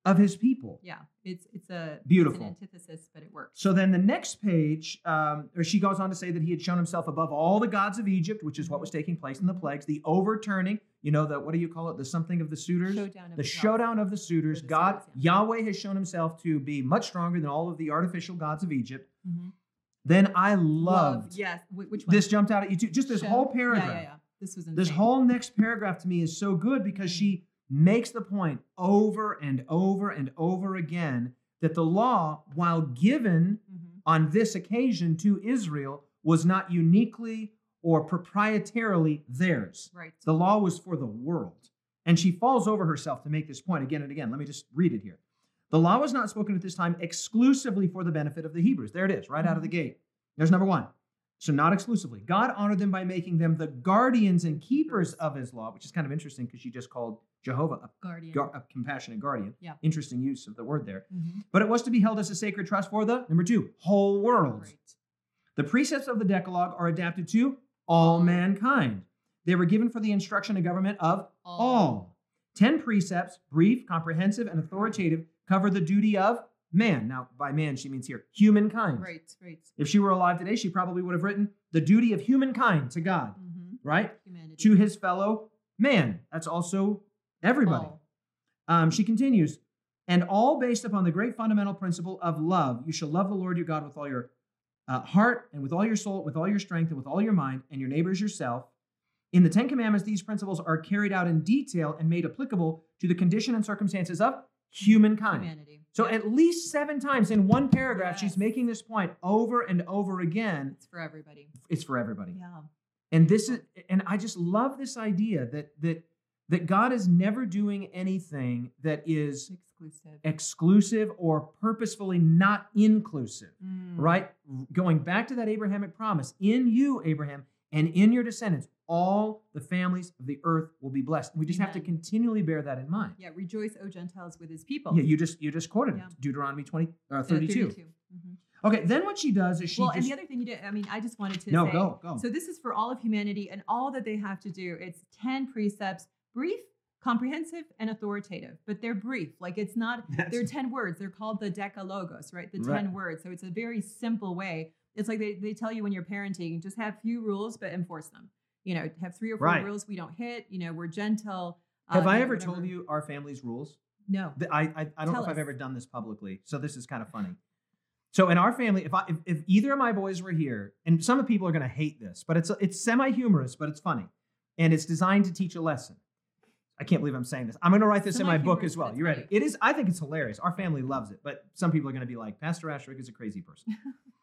of his people. Yeah, it's it's a Beautiful. It's an antithesis, but it works. So then the next page, um, or she goes on to say that he had shown himself above all the gods of Egypt, which is what was taking place in the plagues, the overturning, you know, the, what do you call it? The something of the suitors? Showdown of the the showdown of the suitors. Or the God, suitors, yeah. Yahweh has shown himself to be much stronger than all of the artificial gods of Egypt. Mhm. Then I loved, Yes. Wh- Which one? this jumped out at you too, just this Show? whole paragraph. Yeah, yeah, yeah. This was insane. This whole next paragraph to me is so good because she makes the point over and over and over again that the law, while given Mhm. on this occasion to Israel, was not uniquely or proprietarily theirs. Right. The law was for the world. And she falls over herself to make this point again and again. Let me just read it here. The law was not spoken at this time exclusively for the benefit of the Hebrews. There it is, right out of the gate. There's number one. So not exclusively. God honored them by making them the guardians and keepers of his law, which is kind of interesting because she just called Jehovah a, Guardian. gar- a compassionate guardian. Yeah. Interesting use of the word there. Mhm. But it was to be held as a sacred trust for the, number two, whole world. Right. The precepts of the Decalogue are adapted to all mankind. They were given for the instruction and government of All. all. Ten precepts, brief, comprehensive, and authoritative, cover the duty of man. Now, by man, she means here humankind. Right. Right. If she were alive today, she probably would have written the duty of humankind to God, Mhm. right? Humanity. To his fellow man. That's also everybody. All. Um, she continues, and all based upon the great fundamental principle of love. You shall love the Lord your God with all your uh, heart and with all your soul, with all your strength and with all your mind, and your neighbors yourself. In the Ten Commandments, these principles are carried out in detail and made applicable to the condition and circumstances of humankind. Humanity. So Yeah. at least seven times in one paragraph, Yes. she's making this point over and over again. It's for everybody. It's for everybody. Yeah. And this is, and I just love this idea that that that God is never doing anything that is Exclusive. exclusive or purposefully not inclusive, Mm. right? Going back to that Abrahamic promise, in you, Abraham, and in your descendants, all the families of the earth will be blessed. We just have to Amen. continually bear that in mind. Yeah. Rejoice, O Gentiles, with his people. Yeah, you just you just quoted Yeah. Deuteronomy twenty uh, Uh, thirty-two. Mhm. Okay, then what she does is she Well, just and the other thing you did, I mean, I just wanted to no say, go go. so this is for all of humanity, and all that they have to do, it's ten precepts, brief, comprehensive, and authoritative, but they're brief. Like it's not, That's- they're ten words. They're called the Decalogos, right? The Right. ten words. So it's a very simple way. It's like they, they tell you when you're parenting, just have few rules, but enforce them. You know, have three or four Right. rules we don't hit. You know, we're gentle. Have uh, I you know, ever whatever. told you our family's rules? No. The- I I, I don't know Tell if I've us. ever done this publicly, so this is kind of funny. So in our family, if I if, if either of my boys were here, and some of the people are going to hate this, but it's it's semi humorous, but it's funny, and it's designed to teach a lesson. I can't believe I'm saying this. I'm going to write this in my book Semi-humorous, as well. but You it's ready? funny. It is. I think it's hilarious. Our family loves it, but some people are going to be like, Pastor Ashrick is a crazy person.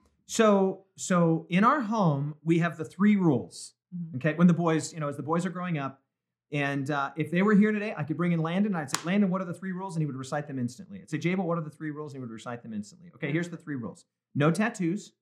so so in our home, we have the three rules. Mhm. Okay, when the boys, you know, as the boys are growing up. And uh, if they were here today, I could bring in Landon. And I'd say, Landon, what are the three rules? And he would recite them instantly. I'd say, Jabel, what are the three rules? And he would recite them instantly. Okay, here's the three rules. No tattoos.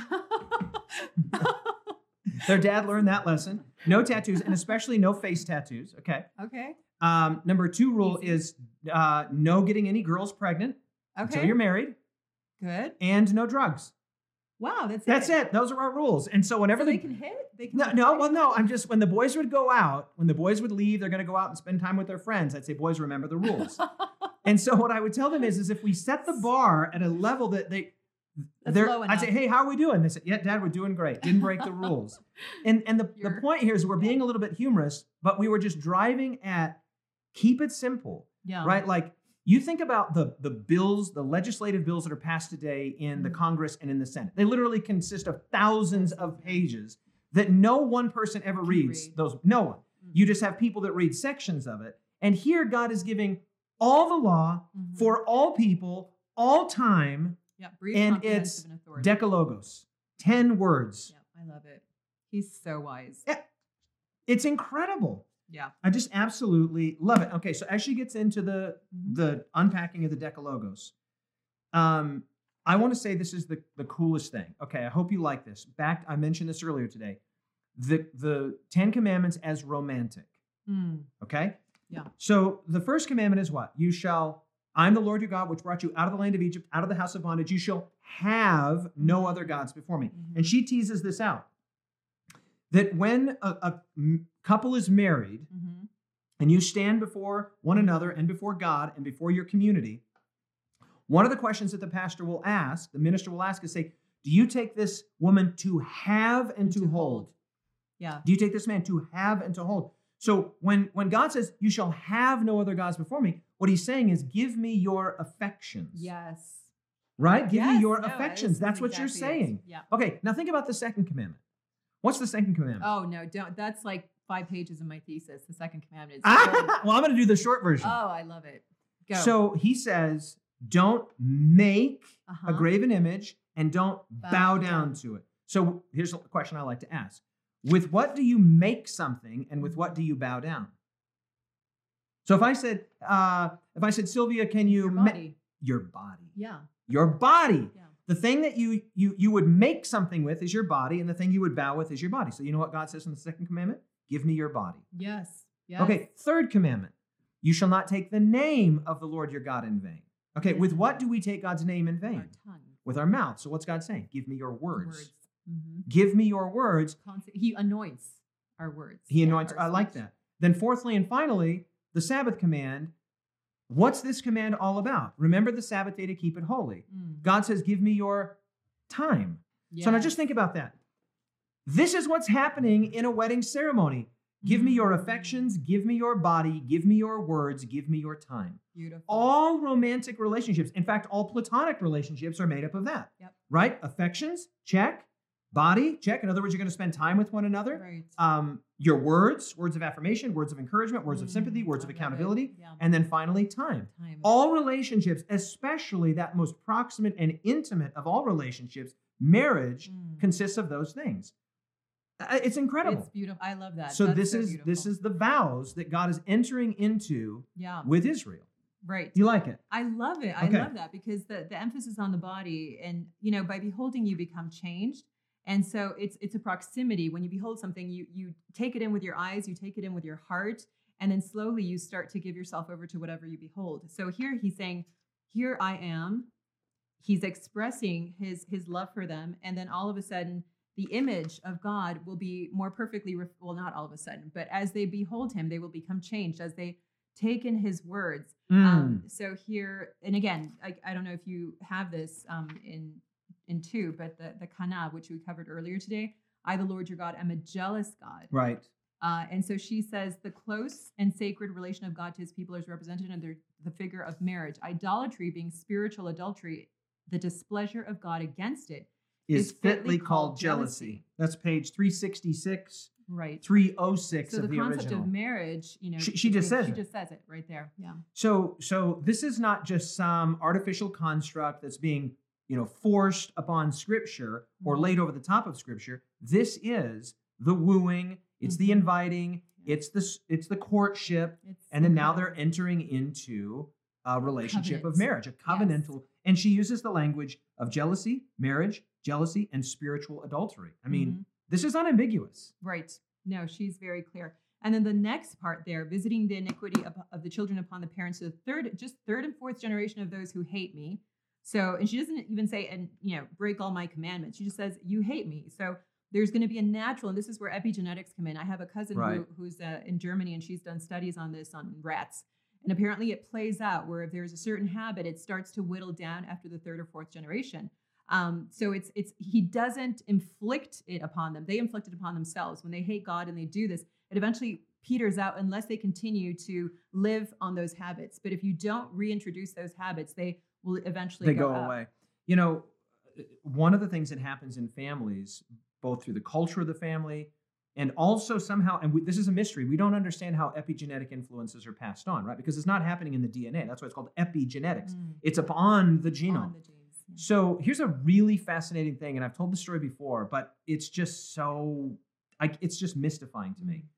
Their dad learned that lesson. No tattoos, and especially no face tattoos. Okay. Okay. Um, number two rule Easy. is uh, no getting any girls pregnant until Okay. you're married, Good. and no drugs. Wow. That's That's it. it. Those are our rules. And so whenever So the- they can hit. They can No, hit no, twice? well, no. I'm just when the boys would go out, when the boys would leave, they're going to go out and spend time with their friends. I'd say, boys, remember the rules. And so what I would tell them is, is if we set the bar at a level that they, That's they're, low I'd say, enough. hey, how are we doing? They said, yeah, Dad, we're doing great. Didn't break the rules. And and the, the You're- point here is we're being a little bit humorous, but we were just driving at keep it simple, Yeah. right? Like you think about the the bills, the legislative bills that are passed today in the Mhm. Congress and in the Senate. They literally consist of thousands of pages that no one person ever Can reads. read. Those no one. Mm. You just have people that read sections of it. And here God is giving all the law Mhm. for all people, all time, Yeah, brief, and comprehensive, it's and authoritative. decalogos, ten words. Yeah, I love it. He's so wise. Yeah. It's incredible. Yeah. I just absolutely love it. Okay, so as she gets into the Mhm. the unpacking of the decalogos, um, I want to say this is the, the coolest thing. Okay, I hope you like this. Back, I mentioned this earlier today. The the Ten Commandments as romantic. Mm. Okay? Yeah. So the first commandment is what? You shall, I'm the Lord your God, which brought you out of the land of Egypt, out of the house of bondage. You shall have no other gods before me. Mhm. And she teases this out. That when a, a m- couple is married Mhm. and you stand before one another and before God and before your community, One of the questions that the pastor will ask, the minister will ask is say, do you take this woman to have and to, To hold? hold. Yeah. Do you take this man to have and to hold? So when, when God says, you shall have no other gods before me, what he's saying is, give me your affections. Yes. Right? Give me Yes, your no, affections. this is That's what you're exactly it. saying. Yeah. Okay, now think about the second commandment. What's the second commandment? Oh no, don't. That's like five pages of my thesis. The second commandment is. Ah, well, I'm going to do the short version. Oh, I love it. Go. So he says, don't make uh-huh. a graven image and don't bow, Bow down down. to it. So here's a question I like to ask. With what do you make something and with what do you bow down? So if I said, uh, if I said, Sylvia, can you Your ma- body. your body, Yeah. your body. Yeah. The thing that you you you would make something with is your body, and the thing you would bow with is your body. So you know what God says in the second commandment? Give me your body. Yes. Yes. Okay, third commandment. You shall not take the name of the Lord your God in vain. Okay, with what do we take God's name in Our vain? tongue. With our mouth. So what's God saying? Give me your words. Words. Mhm. Give me your words. Constant- He anoints our words. He Yeah, anoints. our I like speech. that. Then fourthly and finally, the Sabbath command. What's this command all about? Remember the Sabbath day to keep it holy. Mm. God says, give me your time. So now Yes. just think about that. This is what's happening in a wedding ceremony. Give me your Mm. affections, give me your body, give me your words, give me your time. Beautiful. All romantic relationships, in fact, all platonic relationships are made up of that. Yep. Right? Affections, check. Body, check. In other words, you're going to spend time with one another. Right. Um, your words, words of affirmation, words of encouragement, words of Mm, sympathy, words I of love it. accountability. Yeah. And then finally, time. Time. All relationships, especially that most proximate and intimate of all relationships, marriage, Mm. consists of those things. Uh, It's incredible. It's beautiful. I love that. so That's this so is beautiful. this is the vows that God is entering into yeah. with Israel. Right. Do you like it? I love it. I Okay. love that because the, the emphasis on the body and, you know, by beholding, you become changed. And so it's it's a proximity. When you behold something, you you take it in with your eyes, you take it in with your heart, and then slowly you start to give yourself over to whatever you behold. So here he's saying, here I am. He's expressing his his love for them. And then all of a sudden, the image of God will be more perfectly, ref- well, not all of a sudden, but as they behold him, they will become changed as they take in his words. Mm. Um, so here, and again, I, I don't know if you have this um, in in two, but the the Kana, which we covered earlier today, I, the Lord your God, am a jealous God. Right. Uh, and so she says the close and sacred relation of God to his people is represented in the, the figure of marriage. Idolatry being spiritual adultery, the displeasure of God against it. Is Is fitly fitly called called jealousy. jealousy. That's page three sixty-six, Right. three oh six So of the the concept original. of marriage, you know, She- she just says she it. just says it right there. Yeah. So, so this is not just some artificial construct that's being, you know, forced upon Scripture or Mhm. laid over the top of Scripture. This is the wooing. It's the Mhm. inviting. It's the s- it's the courtship, It's and then now they're incredible. entering into a relationship of Covenant. marriage, a covenantal. And she uses the language of jealousy, marriage, jealousy, and spiritual adultery. I mean, Mhm. this is unambiguous. Right. No, she's very clear. And then the next part there, visiting the iniquity of, of the children upon the parents, so the third, just third and fourth generation of those who hate me. So, and she doesn't even say, and you know, break all my commandments. She just says, you hate me. So there's going to be a natural, and this is where epigenetics come in. I have a cousin Right. who, who's uh, in Germany, and she's done studies on this on rats. And apparently it plays out where if there's a certain habit, it starts to whittle down after the third or fourth generation. Um, so it's it's he doesn't inflict it upon them. They inflict it upon themselves. When they hate God and they do this, it eventually peters out unless they continue to live on those habits. But if you don't reintroduce those habits, they will eventually They go, go up. away. You know, one of the things that happens in families, both through the culture of the family and also somehow, and we, this is a mystery, we don't understand how epigenetic influences are passed on, right? Because it's not happening in the D N A. That's why it's called epigenetics. Mm. It's upon the genome. On the genes. Yeah. So here's a really fascinating thing, and I've told the story before, but it's just so, I, it's just mystifying to me. Mm.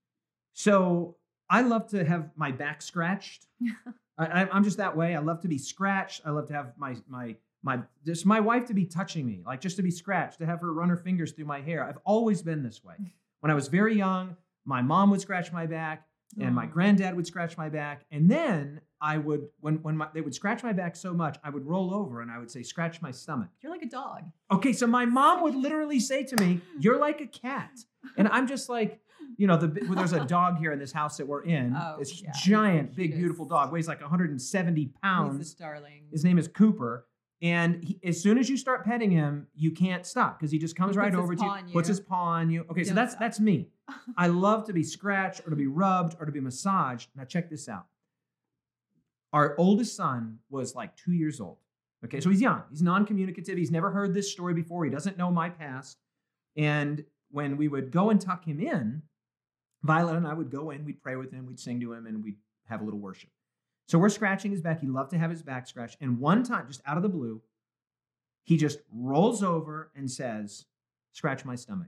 So I love to have my back scratched. I, I- I'm just that way. I love to be scratched. I love to have my my my just my wife to be touching me, like just to be scratched, to have her run her fingers through my hair. I've always been this way. When I was very young, my mom would scratch my back, and my Aw. granddad would scratch my back, and then I would when when my, they would scratch my back so much, I would roll over and I would say, "Scratch my stomach." You're like a dog. Okay, so my mom would literally say to me, "You're like a cat," and I'm just like, you know, the well, there's a dog here in this house that we're in. Oh, This yeah, he's giant, the big, beautiful dog, weighs like one hundred seventy pounds. He's a darling. His name is Cooper. And he, as soon as you start petting him, you can't stop because he just comes He right puts his over to paw you, on you. puts his paw on you. Okay, so Don't that's stop. that's me. I love to be scratched or to be rubbed or to be massaged. Now check this out. Our oldest son was like two years old. Okay, so he's young. He's non-communicative. He's never heard this story before. He doesn't know my past. And when we would go and tuck him in, Violet and I would go in, we'd pray with him, we'd sing to him, and we'd have a little worship. So we're scratching his back. He loved to have his back scratched. And one time, just out of the blue, he just rolls over and says, "Scratch my stomach."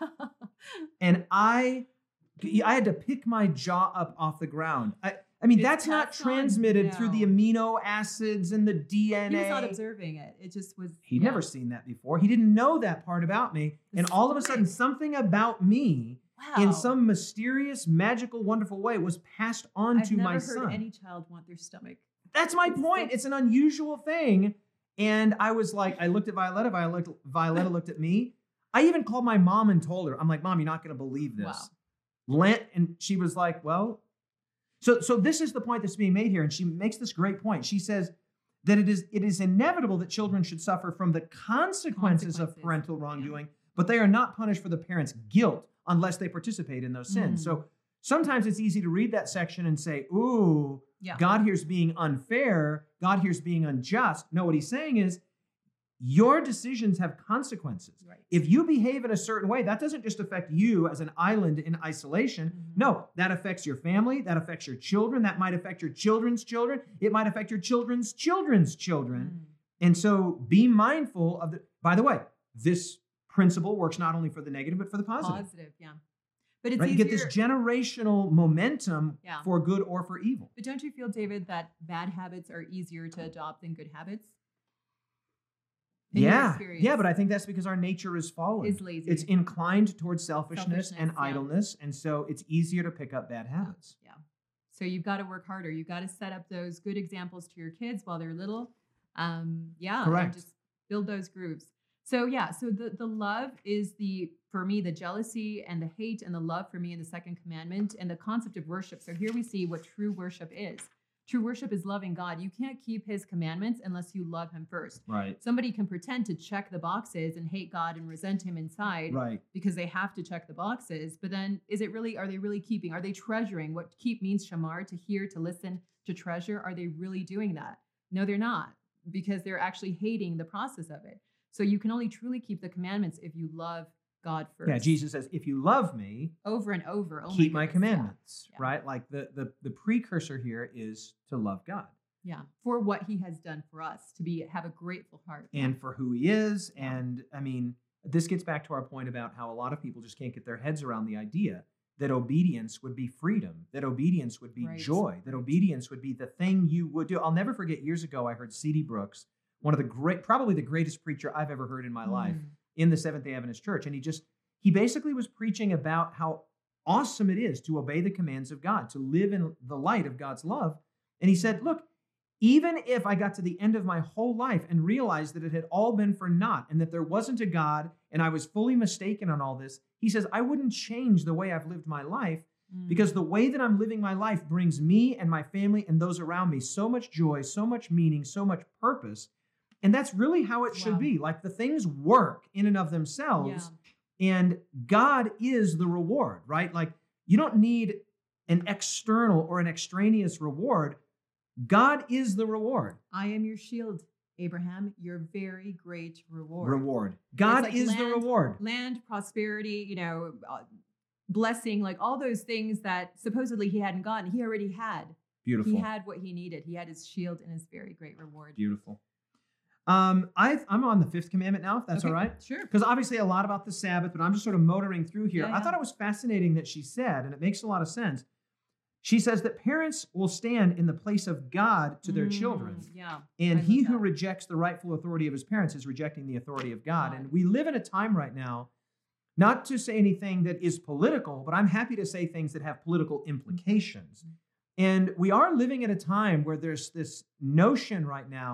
And I, I had to pick my jaw up off the ground. I, I mean, It's that's not passed on. transmitted through the No. amino acids and the D N A. He was not observing it. It just was. He'd yeah. never seen that before. He didn't know that part about me. The And all of a sudden, stomach. something about me Wow. in some mysterious, magical, wonderful way was passed on I've to never my heard son. any child want their stomach. That's my It's point. so- It's an unusual thing. And I was like, I looked at Violetta. Violetta, Violetta looked at me. I even called my mom and told her, I'm like, Mom, you're not going to believe this. Wow. Lan- and she was like, well, so so this is the point that's being made here. And she makes this great point. She says that it is it is inevitable that children should suffer from the consequences, of Consequences. parental wrongdoing, but they are not punished for the parents' guilt unless they participate in those sins. Mm. So sometimes it's easy to read that section and say, ooh, Yeah. God here's being unfair. God here's being unjust. No, what he's saying is your decisions have consequences. Right. If you behave in a certain way, that doesn't just affect you as an island in isolation. Mhm. No, that affects your family. That affects your children. That might affect your children's children. It might affect your children's children's children. Mm. And so be mindful of the, by the way, this principle works not only for the negative, but for the positive. Positive, yeah. But it's Right? You easier. get this generational momentum Yeah. for good or for evil. But don't you feel, David, that bad habits are easier to adopt than good habits? In your Yeah. experience? Yeah, but I think that's because our nature is fallen. Is lazy. It's inclined towards selfishness, and Selfishness, yeah. idleness. And so it's easier to pick up bad habits. Yeah. So you've got to work harder. You've got to set up those good examples to your kids while they're little. Um, yeah. Correct. And just build those grooves. So yeah, so the, the love is the, for me, the jealousy and the hate and the love for me in the second commandment and the concept of worship. So here we see what true worship is. True worship is loving God. You can't keep his commandments unless you love him first. Right. Somebody can pretend to check the boxes and hate God and resent him inside Right. because they have to check the boxes. But then is it really, are they really keeping? Are they treasuring? What keep means shamar, to hear, to listen, to treasure. Are they really doing that? No, they're not, because they're actually hating the process of it. So you can only truly keep the commandments if you love God first. Yeah, Jesus says, if you love me, Over and over. Oh keep my goodness, yeah. commandments, Yeah. right? Like the, the the precursor here is to love God Yeah. For what he has done for us, to be have a grateful heart. and for who he is. Yeah. And I mean, this gets back to our point about how a lot of people just can't get their heads around the idea that obedience would be freedom, that obedience would be Right, joy, that right. obedience would be the thing you would do. I'll never forget, years ago, I heard C D Brooks, one of the great, probably the greatest preacher I've ever heard in my life, Mm. in the Seventh-day Adventist Church. And he just, he basically was preaching about how awesome it is to obey the commands of God, to live in the light of God's love. And he said, look, even if I got to the end of my whole life and realized that it had all been for naught and that there wasn't a God and I was fully mistaken on all this, he says, I wouldn't change the way I've lived my life, Mm. because the way that I'm living my life brings me and my family and those around me so much joy, so much meaning, so much purpose. And that's really how it should Wow. be. Like the things work in and of themselves. And God is the reward, right? Like you don't need an external or an extraneous reward. God is the reward. I am your shield, Abraham, your very great reward. Reward. God like is the land- reward. Land, prosperity, you know, uh, blessing, like all those things that supposedly he hadn't gotten, he already had. Beautiful. He had what he needed. He had his shield and his very great reward. Beautiful. Um, I, I'm on the fifth commandment now, if that's Okay, all right. Sure. Because obviously a lot about the Sabbath, but I'm just sort of motoring through here. Yeah, I yeah. thought it was fascinating that she said, and it makes a lot of sense. She says that parents will stand in the place of God to their Mm, children. Yeah. And I he love who that. rejects the rightful authority of his parents is rejecting the authority of God. God. And we live in a time right now, not to say anything that is political, but I'm happy to say things that have political implications. Mm-hmm. And we are living at a time where there's this notion right now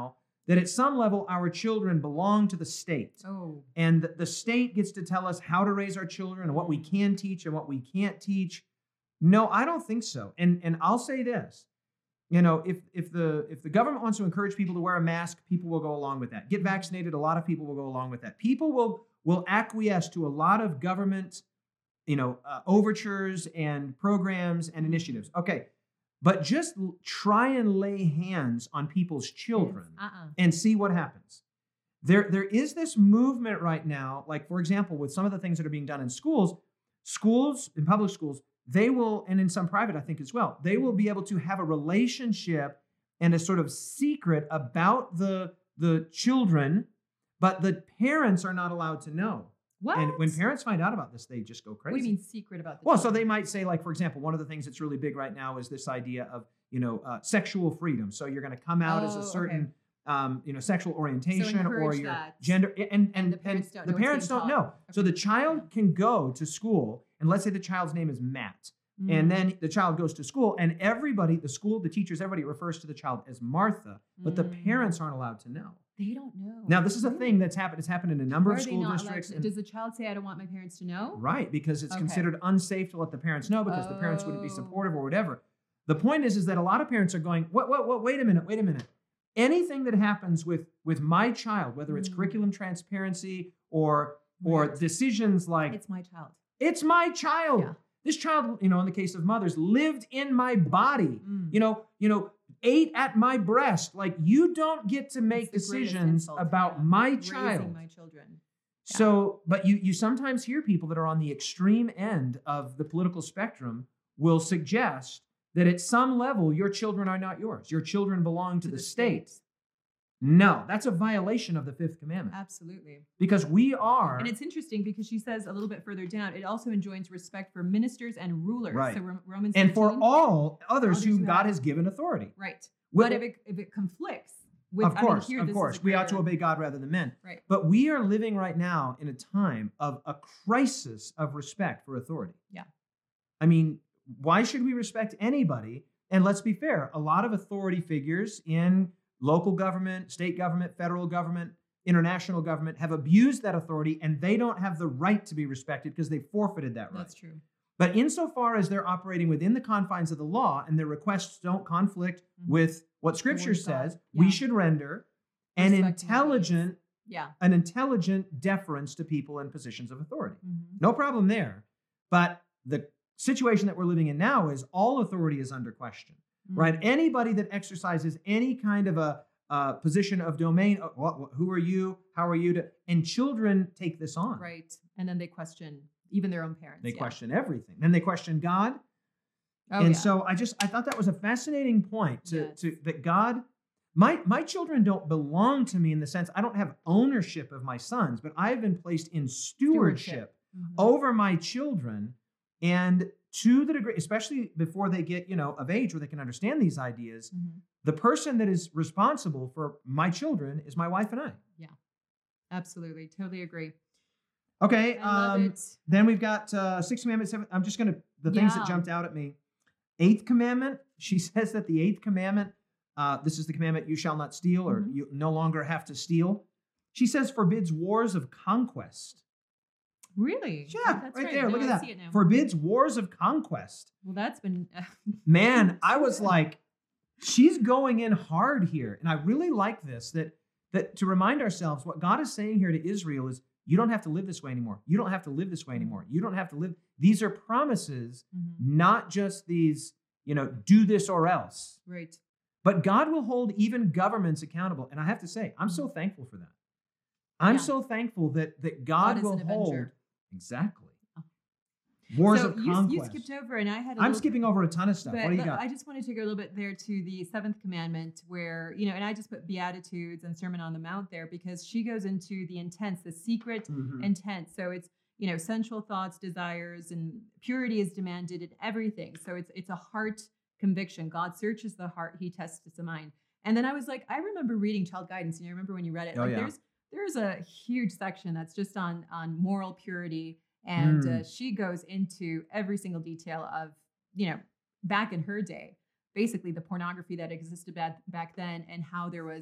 that at some level our children belong to the state. Oh. And the state gets to tell us how to raise our children and what we can teach and what we can't teach. No, I don't think so. And and I'll say this. You know, if if the if the government wants to encourage people to wear a mask, people will go along with that. Get vaccinated, a lot of people will go along with that. People will will acquiesce to a lot of government, you know, uh, overtures and programs and initiatives. Okay, but just l- try and lay hands on people's children Uh-uh. and see what happens. There there is this movement right now, like for example, with some of the things that are being done in schools, schools in public schools, they will, and in some private, I think as well, they will be able to have a relationship and a sort of secret about the, the children, but the parents are not allowed to know. What? And when parents find out about this, they just go crazy. What do you mean secret about the Well, so children? they might say, like, for example, one of the things that's really big right now is this idea of, you know, uh, sexual freedom. So you're going to come out as Oh, a okay. certain, um, you know, sexual orientation or encourage your that. gender, and and, And the parents don't the know what's parents being don't taught. know. So the child can go to school, and let's say the child's name is Matt, Mm. and then the child goes to school, and everybody, the school, the teachers, everybody refers to the child as Martha, but the Mm. parents aren't allowed to know. They don't know. Now, this is a Really? thing that's happened. It's happened in a number Why of are they school not allowed districts. to- and- Does the child say, I don't want my parents to know? Right, because it's Okay. considered unsafe to let the parents know because the parents wouldn't be Oh. supportive or whatever. The point is, is that a lot of parents are going, what, what, what, wait a minute, wait a minute. Anything that happens with, with my child, whether it's Mm. curriculum transparency or, or Right. decisions like, It's my child. it's my child. Yeah. This child, you know, in the case of mothers, lived in my body, Mm. you know, you know, ate at my breast. Like, you don't get to make It's the greatest decisions insult, about yeah. my Raising child. my children. Yeah. So, but you you sometimes hear people that are on the extreme end of the political spectrum will suggest that at some level your children are not yours. Your children belong to, the, state. No, that's a violation of the fifth commandment Absolutely. because we are And it's interesting because she says a little bit further down, it also enjoins respect for ministers and rulers. Right. So Rom- Romans and for thirteen, all others Others whom who God have- has given authority. Right. We- But if it, if it conflicts with, of course, I mean, here, of this course, is we ought to where- obey God rather than men. Right. But we are living right now in a time of a crisis of respect for authority. Yeah. I mean, why should we respect anybody? And let's be fair, a lot of authority figures in local government, state government, federal government, international government have abused that authority, and they don't have the right to be respected because they forfeited that right. That's true. But insofar as they're operating within the confines of the law and their requests don't conflict Mhm. with what Scripture Word of God. says, Yeah. we should render an Respect and intelligent, Yeah. an intelligent deference to people in positions of authority. Mhm. No problem there. But the situation that we're living in now is all authority is under question, right? Mhm. Anybody that exercises any kind of a uh, position of domain, uh, what, what- who are you? How are you to? And children take this on. Right. And then they question even their own parents. They yeah. question everything. Then they question God. Oh, and yeah. so I just I thought that was a fascinating point to, Yes. to that God, my my children don't belong to me in the sense I don't have ownership of my sons, but I've been placed in stewardship, Mhm. over my children, and to the degree, especially before they get you know of age where they can understand these ideas, Mhm. the person that is responsible for my children is my wife and I. Absolutely. Totally agree. Okay. I love um, it. Then we've got uh, Sixth Commandment, seven. I'm just going to, the things that Yeah. jumped out at me. Eighth Commandment, she says that the Eighth Commandment, uh, this is the commandment, you shall not steal, or Mhm. you no longer have to steal. She says forbids wars of conquest. Really? Yeah, That's right there. No, Look at I that. see it now. Forbids wars of conquest. Well, that's been. Man, I was like, she's going in hard here. And I really like this, that, that to remind ourselves what God is saying here to Israel is, you don't have to live this way anymore. You don't have to live this way anymore. You don't have to live. These are promises, Mhm. not just these, you know, do this or else. Right. But God will hold even governments accountable. And I have to say, I'm so thankful for that. I'm Yeah. so thankful that, that God, God is will an hold. avenger. Exactly. Oh. Wars so of you, conquest. you skipped over, and I had. A I'm little- skipping over a ton of stuff. But What do you but got? I just wanted to go a little bit there to the seventh commandment, where you know, and I just put Beatitudes and Sermon on the Mount there because she goes into the intents, the secret Mhm. intent. So it's you know, sensual thoughts, desires, and purity is demanded in everything. So it's it's a heart conviction. God searches the heart; He tests the mind. And then I was like, I remember reading Child Guidance, and I remember when you read it. Oh, like yeah. there's there's a huge section that's just on on moral purity. And Mm. uh, she goes into every single detail of, you know, back in her day, basically the pornography that existed back, back then and how there was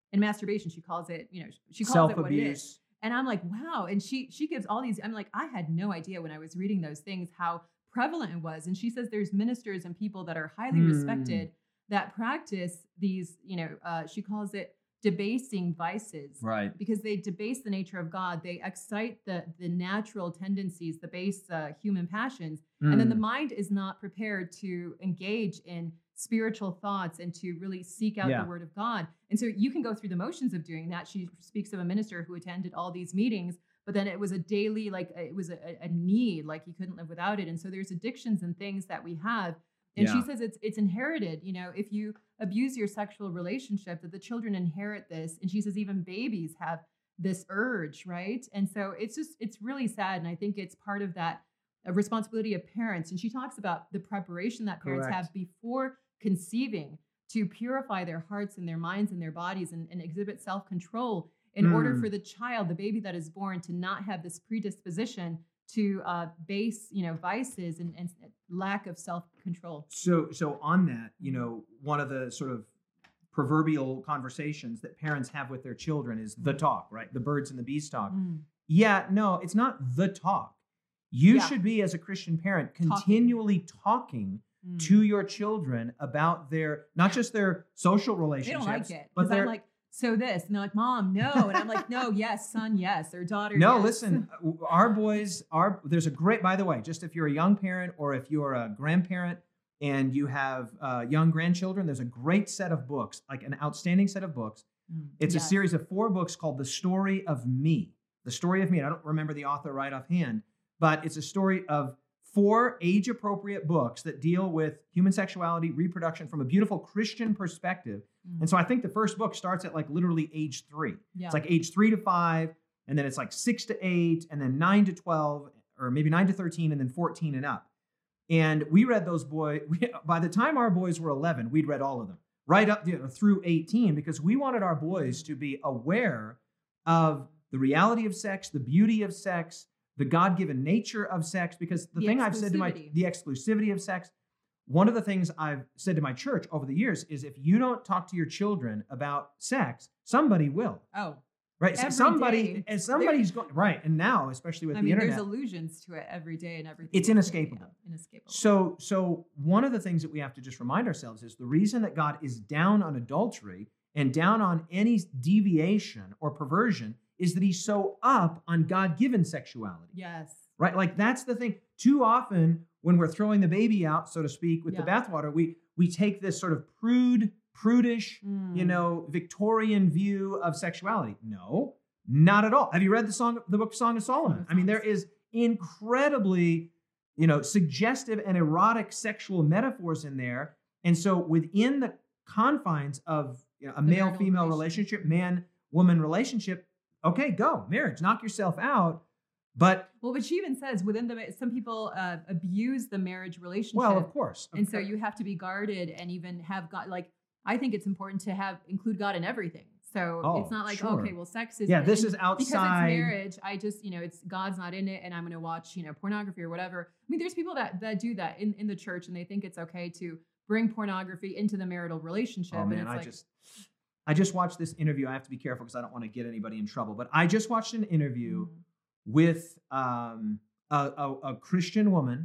And masturbation, she calls it, you know, she calls it what it is. Self-abuse. And I'm like, wow. And she she gives all these, I'm like, I had no idea when I was reading those things how prevalent it was. And she says there's ministers and people that are highly Hmm. respected that practice these, you know, uh, she calls it debasing vices. Right. Because they debase the nature of God. They excite the the natural tendencies, the base uh, human passions. And then the Mm. mind is not prepared to engage in spiritual thoughts and to really seek out Yeah. the word of God. And so you can go through the motions of doing that. She speaks of a minister who attended all these meetings, but then it was a daily, like it was a, a need, like he couldn't live without it. And so there's addictions and things that we have. And Yeah. she says it's it's inherited. You know, if you abuse your sexual relationship, that the children inherit this. And she says even babies have this urge, right? And so it's just it's really sad. And I think it's part of that uh, responsibility of parents. And she talks about the preparation that parents Correct. have before conceiving to purify their hearts and their minds and their bodies and, and exhibit self-control in order Mm. for the child, the baby that is born, to not have this predisposition to uh, base, you know, vices and, and lack of self-control. So, so on that, you know, one of the sort of proverbial conversations that parents have with their children is the talk, right? The birds and the bees talk. Mm. Yeah, no, it's not the talk. You Yeah. should be, as a Christian parent, Talking. continually talking Mm. to your children about their, not just their social They relationships, don't like it but because I'm their, like, so this, and they're like, Mom, no, and I'm like, no, yes, son, yes, or daughter, no, yes. listen, our boys are, there's a great, by the way, just if you're a young parent or if you're a grandparent and you have uh, young grandchildren, there's a great set of books, like an outstanding set of books. Mm, It's yes. a series of four books called The Story of Me. The Story of Me. And I don't remember the author right offhand, but it's a story of four age-appropriate books that deal with human sexuality, reproduction from a beautiful Christian perspective. Mm. And so I think the first book starts at like literally age three. Yeah. It's like age three to five, and then it's like six to eight, and then nine to twelve, or maybe nine to thirteen, and then fourteen and up. And we read those boys, by the time our boys were eleven, we'd read all of them, right up you know, through eighteen, because we wanted our boys to be aware of the reality of sex, the beauty of sex, the God-given nature of sex, because the, The thing I've said to my, exclusivity. the exclusivity of sex, one of the things I've said to my church over the years is if you don't talk to your children about sex, somebody will, Oh, right? So Every somebody, day. and somebody's going, right. And now, especially with I the mean, internet, there's allusions to it every day and everything. It's inescapable. Yeah, inescapable. So, so one of the things that we have to just remind ourselves is the reason that God is down on adultery and down on any deviation or perversion is that he's so up on God-given sexuality, Yes. right? Like that's the thing. Too often when we're throwing the baby out, so to speak, with the Yeah. bathwater, we we take this sort of prude, prudish, Mm. you know, Victorian view of sexuality. No, not at all. Have you read the song, the book Song of Solomon? Song of I mean, there Songs. is incredibly, you know, suggestive and erotic sexual metaphors in there. And so within the confines of you know, a The marital male-female relationship. relationship, man-woman relationship, okay, go, marriage, knock yourself out. But, Well, but she even says within the some people uh, abuse the marriage relationship. well, of course. And so you have to be guarded and even have God. Like, I think it's important to have include God in everything. So Oh, it's not like, sure. okay, well, sex is Yeah, this and is because outside. it's marriage. I just, you know, it's God's not in it, and I'm going to watch, you know, pornography or whatever. I mean, there's people that that do that in in the church, and they think it's okay to bring pornography into the marital relationship. Oh and man, it's I like, just I just watched this interview. I have to be careful because I don't want to get anybody in trouble. But I just watched an interview mm, with um, a, a, a Christian woman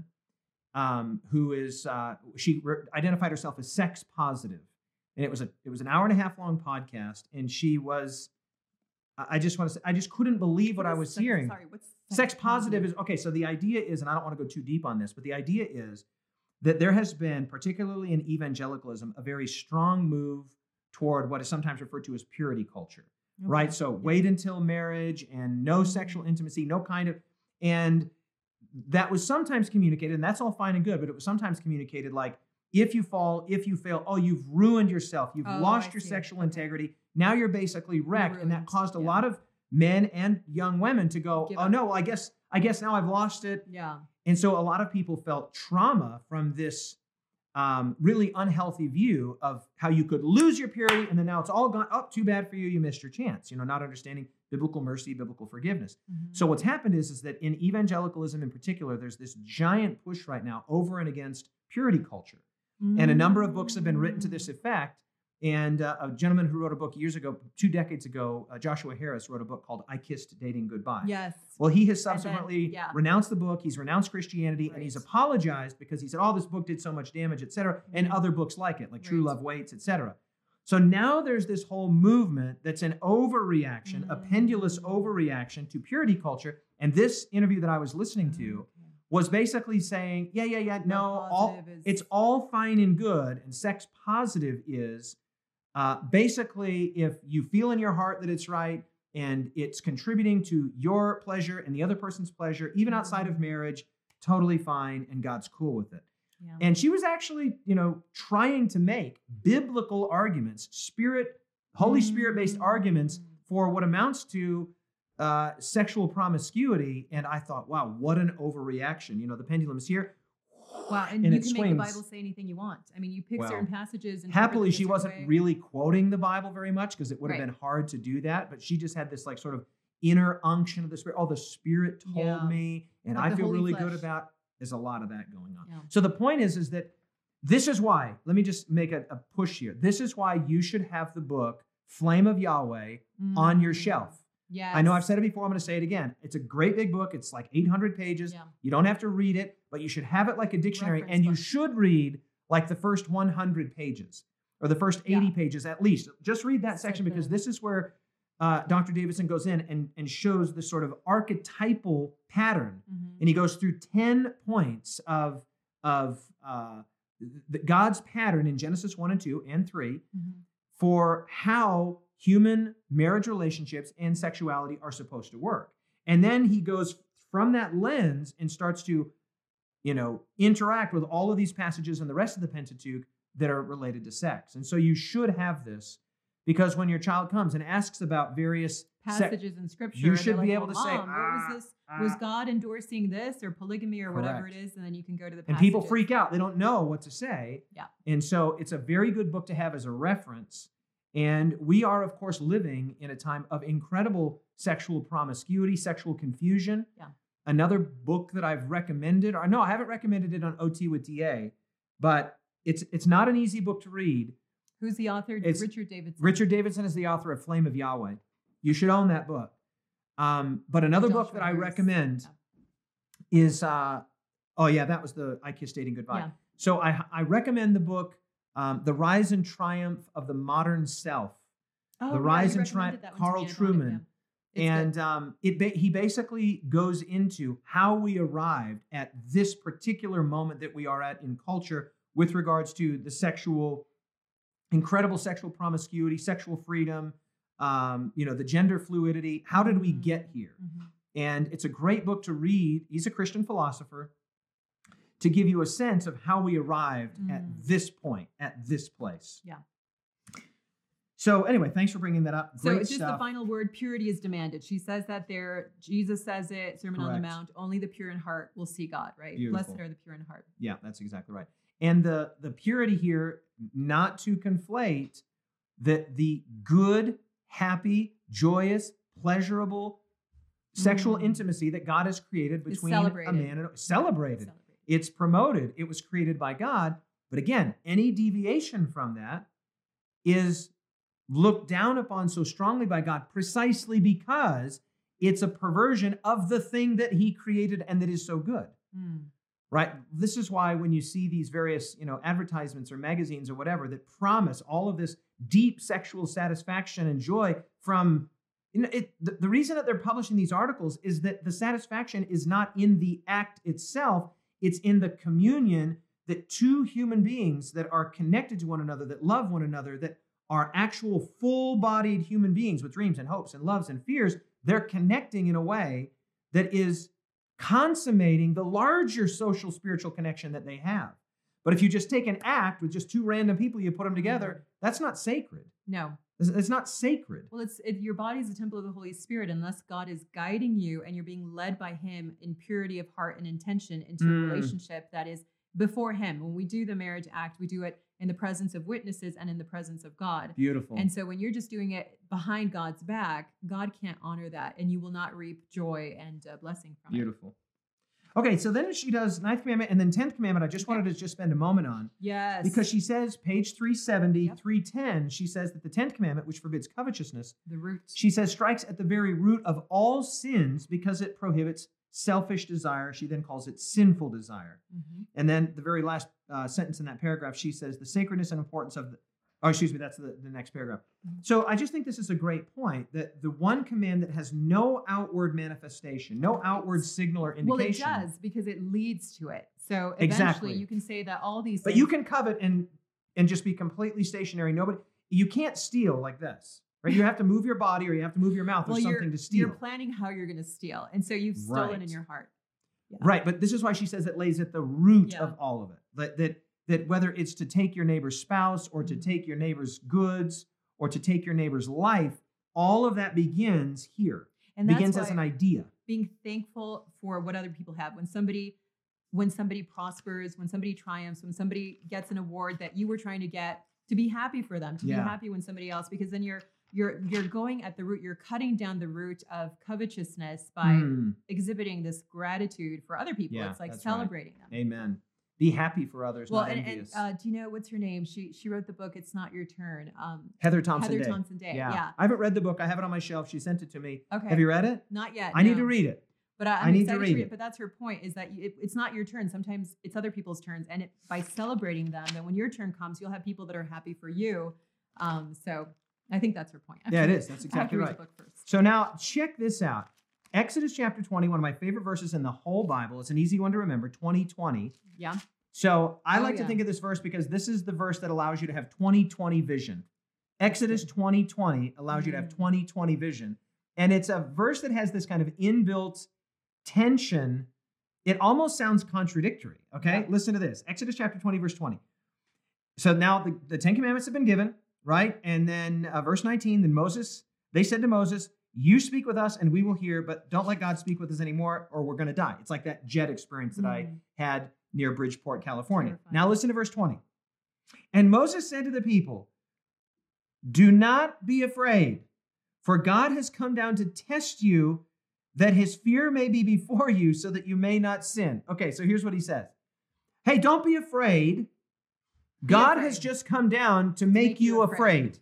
um, who is uh, she re- identified herself as sex positive, and it was a it was an hour and a half long podcast, and she was. I I just want to say I just couldn't believe what I is was sex- hearing. Sorry, what's Sex positive is okay. So the idea is, and I don't want to go too deep on this, but the idea is that there has been, particularly in evangelicalism, a very strong move toward what is sometimes referred to as purity culture, Okay. right? So Yeah. wait until marriage and no sexual intimacy, no kind of, and that was sometimes communicated, and that's all fine and good, but it was sometimes communicated like, if you fall, if you fail, oh, you've ruined yourself, you've Oh, lost I your see. sexual Okay. integrity, now you're basically wrecked, and that ruined. caused a Yeah. lot of men and young women to go, Give oh up. no, well, I guess, I guess now I've lost it. Yeah. And so a lot of people felt trauma from this um, really unhealthy view of how you could lose your purity and then now it's all gone. Oh, too bad for you. You missed your chance. You know, not understanding biblical mercy, biblical forgiveness. Mhm. So what's happened is, is that in evangelicalism in particular, there's this giant push right now over and against purity culture. And a number of books have been written to this effect And uh, a gentleman who wrote a book years ago, two decades ago, uh, Joshua Harris, wrote a book called I Kissed Dating Goodbye. Yes. Well, he has And then- subsequently yeah. renounced the book. He's renounced Christianity, and he's Right. apologized because he said, oh, this book did so much damage, et cetera, and Mhm. other books like it, like True Right. Love Waits, et cetera. So now there's this whole movement that's an overreaction, a pendulous Mm. overreaction to purity culture. And this interview that I was listening to Okay. was basically saying, yeah, yeah, yeah, no, all, positive is- it's all fine and good, and sex positive is uh, basically if you feel in your heart that it's right and it's contributing to your pleasure and the other person's pleasure, even outside of marriage, totally fine, and God's cool with it. Yeah. And she was actually, you know, trying to make biblical arguments, spirit, Holy Spirit-based arguments Mm. for what amounts to uh, sexual promiscuity. And I thought, wow, what an overreaction. You know, the pendulum's here. Wow, and, and you it can swings. make the Bible say anything you want. I mean, you pick Well, certain passages and Happily, she wasn't really quoting the Bible very much because it would have Right. been hard to do that. But she just had this like sort of inner unction of the Spirit. Oh, the Spirit told Yeah. me, and Like I the feel Holy really good Flesh. about. There's a lot of that going on. Yeah. So the point is, is that this is why. Let me just make a, a push here. This is why you should have the book Flame of Yahweh on your shelf. Yeah. I know I've said it before. I'm going to say it again. It's a great big book. It's like eight hundred pages. Yeah. You don't have to read it, but you should have it like a dictionary, Reference and you book. should read like the first one hundred pages or the first eighty Yeah. pages at least. Just read that So section because good. this is where uh, Doctor Davidson goes in and, and shows the sort of archetypal pattern. Mhm. And he goes through ten points of, of uh, the, God's pattern in Genesis one and two and three Mhm. for how human marriage relationships and sexuality are supposed to work. And then he goes from that lens and starts to, you know, interact with all of these passages in the rest of the Pentateuch that are related to sex. And so you should have this because when your child comes and asks about various se- passages in scripture. you they're should be like, able "Well, to say, Mom, what "Ah, was this? Was ah." God endorsing this or polygamy or whatever Correct. it is?" And then you can go to the And people passages. freak out. They don't know what to say. Yeah. And so it's a very good book to have as a reference. And we are, of course, living in a time of incredible sexual promiscuity, sexual confusion. Yeah. Another book that I've recommended, or no, I haven't recommended it on O T with D A, but it's it's not an easy book to read. Who's the author? It's Richard Davidson. Richard Davidson is the author of Flame of Yahweh. You should own that book. Um, but another book Joshua that I Harris. recommend Yeah. is, uh, oh yeah, that was the I Kiss Dating Goodbye. Yeah. So I, I recommend the book, um, The Rise and Triumph of the Modern Self. Oh, The yeah, Rise you and Triumph, recommended that one to Carl me. I bought it, Truman. yeah. It's good. And um, it ba- he basically goes into how we arrived at this particular moment that we are at in culture with regards to the sexual, incredible sexual promiscuity, sexual freedom, um, you know, the gender fluidity. How did we get here? Mhm. And it's a great book to read. He's a Christian philosopher to give you a sense of how we arrived at Mm. this point, at this place. Yeah. So anyway, thanks for bringing that up. So Great just stuff. the final word, purity is demanded. She says that there, Jesus says it, Sermon on the Correct. Mount, only the pure in heart will see God, right? Beautiful. Blessed are the pure in heart. Yeah, that's exactly right. And the the purity here, not to conflate that the good, happy, joyous, pleasurable sexual Mm. intimacy that God has created Is between a celebrated. man and a celebrated. Celebrate. It's promoted. It was created by God. But again, any deviation from that is looked down upon so strongly by God precisely because it's a perversion of the thing that he created and that is so good. Mm. Right? This is why when you see these various, you know, advertisements or magazines or whatever that promise all of this deep sexual satisfaction and joy from, you know, it, the, the reason that they're publishing these articles is that the satisfaction is not in the act itself, it's in the communion that two human beings that are connected to one another, that love one another, that are actual full-bodied human beings with dreams and hopes and loves and fears, they're connecting in a way that is consummating the larger social spiritual connection that they have. But if you just take an act with just two random people, you put them together, that's not sacred. No. It's, it's not sacred. Well, it's it, your body is a temple of the Holy Spirit, unless God is guiding you and you're being led by Him in purity of heart and intention into Mm. a relationship that is before Him. When we do the marriage act, we do it in the presence of witnesses and in the presence of God. Beautiful. And so when you're just doing it behind God's back, God can't honor that, and you will not reap joy and uh, blessing from it. Beautiful. Okay, so then she does ninth commandment and then tenth commandment. I just Okay. wanted to just spend a moment on Yes. because she says, page three seventy, Yep. three ten, she says that the tenth commandment, which forbids covetousness, the root. she says strikes at the very root of all sins because it prohibits selfish desire. She then calls it sinful desire. Mhm. And then the very last uh, sentence in that paragraph, she says the sacredness and importance of the, oh, excuse me, that's the, the next paragraph. Mhm. So I just think this is a great point that the one command that has no outward manifestation, no outward signal or indication. Well, it does because it leads to it. So eventually Exactly. you can say that all these But things, you can covet and and just be completely stationary. Nobody, you can't steal like this, right? You have to move your body or you have to move your mouth well, or you're, something to steal. you're planning how you're going to steal. And so you've stolen Right. in your heart. Yeah. Right, but this is why she says it lays at the root Yeah. of all of it. That that that whether it's to take your neighbor's spouse or to Mhm. take your neighbor's goods or to take your neighbor's life, all of that begins here. And that's begins why as an idea. being thankful for what other people have. When somebody when somebody prospers, when somebody triumphs, when somebody gets an award that you were trying to get, to be happy for them, to Yeah. be happy when somebody else, because then you're you're you're going at the root, you're cutting down the root of covetousness by Hmm. exhibiting this gratitude for other people. Yeah, it's like that's right. celebrating them. Amen. Be happy for others, Well, not and, and envious. uh, do you know what's her name? She she wrote the book "It's Not Your Turn." Um, Heather Thompson Heather Day. Thompson Day. Yeah. Yeah. I haven't read the book. I have it on my shelf. She sent it to me. Okay. Have you read it? Not yet. I need no. to read it. But I, I'm I need to excited read it. But that's her point: is that you, it, it's not your turn. Sometimes it's other people's turns, and it, by celebrating them, then when your turn comes, you'll have people that are happy for you. Um, so I think that's her point. I Yeah, have it to- is. That's I have to exactly read right. the book first. So now check this out. Exodus chapter twenty, one of my favorite verses in the whole Bible. It's an easy one to remember, twenty twenty. Yeah. So I Oh, like to yeah. think of this verse because this is the verse that allows you to have twenty twenty vision. Exodus twenty twenty allows you to have Mm. twenty twenty vision. And it's a verse that has this kind of inbuilt tension. It almost sounds contradictory. Okay, Yeah. listen to this. Exodus chapter twenty, verse twenty. So now the, the Ten Commandments have been given, right? And then uh, verse nineteen, then Moses, they said to Moses, you speak with us and we will hear, but don't let God speak with us anymore or we're going to die. It's like that jet experience that I Mm. had near Bridgeport, California. Terrifying. Now listen to verse twenty. And Moses said to the people, do not be afraid, for God has come down to test you, that his fear may be before you, so that you may not sin. Okay, so here's what he says. Hey, don't be afraid. God has afraid. just come down to make, make you you afraid.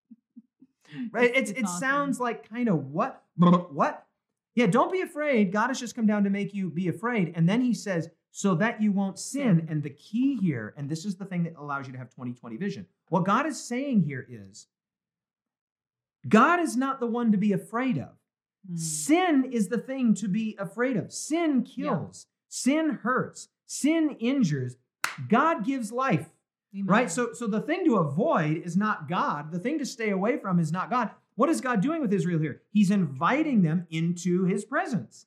Right? It's, It's it awesome. sounds like kind of what? What? Yeah, don't be afraid. God has just come down to make you be afraid. And then he says, so that you won't sin. Sin. And the key here, and this is the thing that allows you to have twenty twenty vision. What God is saying here is, God is not the one to be afraid of. Mm. Sin is the thing to be afraid of. Sin kills. Sin hurts. Sin injures. God gives life. Amen. Right? So, so the thing to avoid is not God. The thing to stay away from is not God. What is God doing with Israel here? He's inviting them into his presence.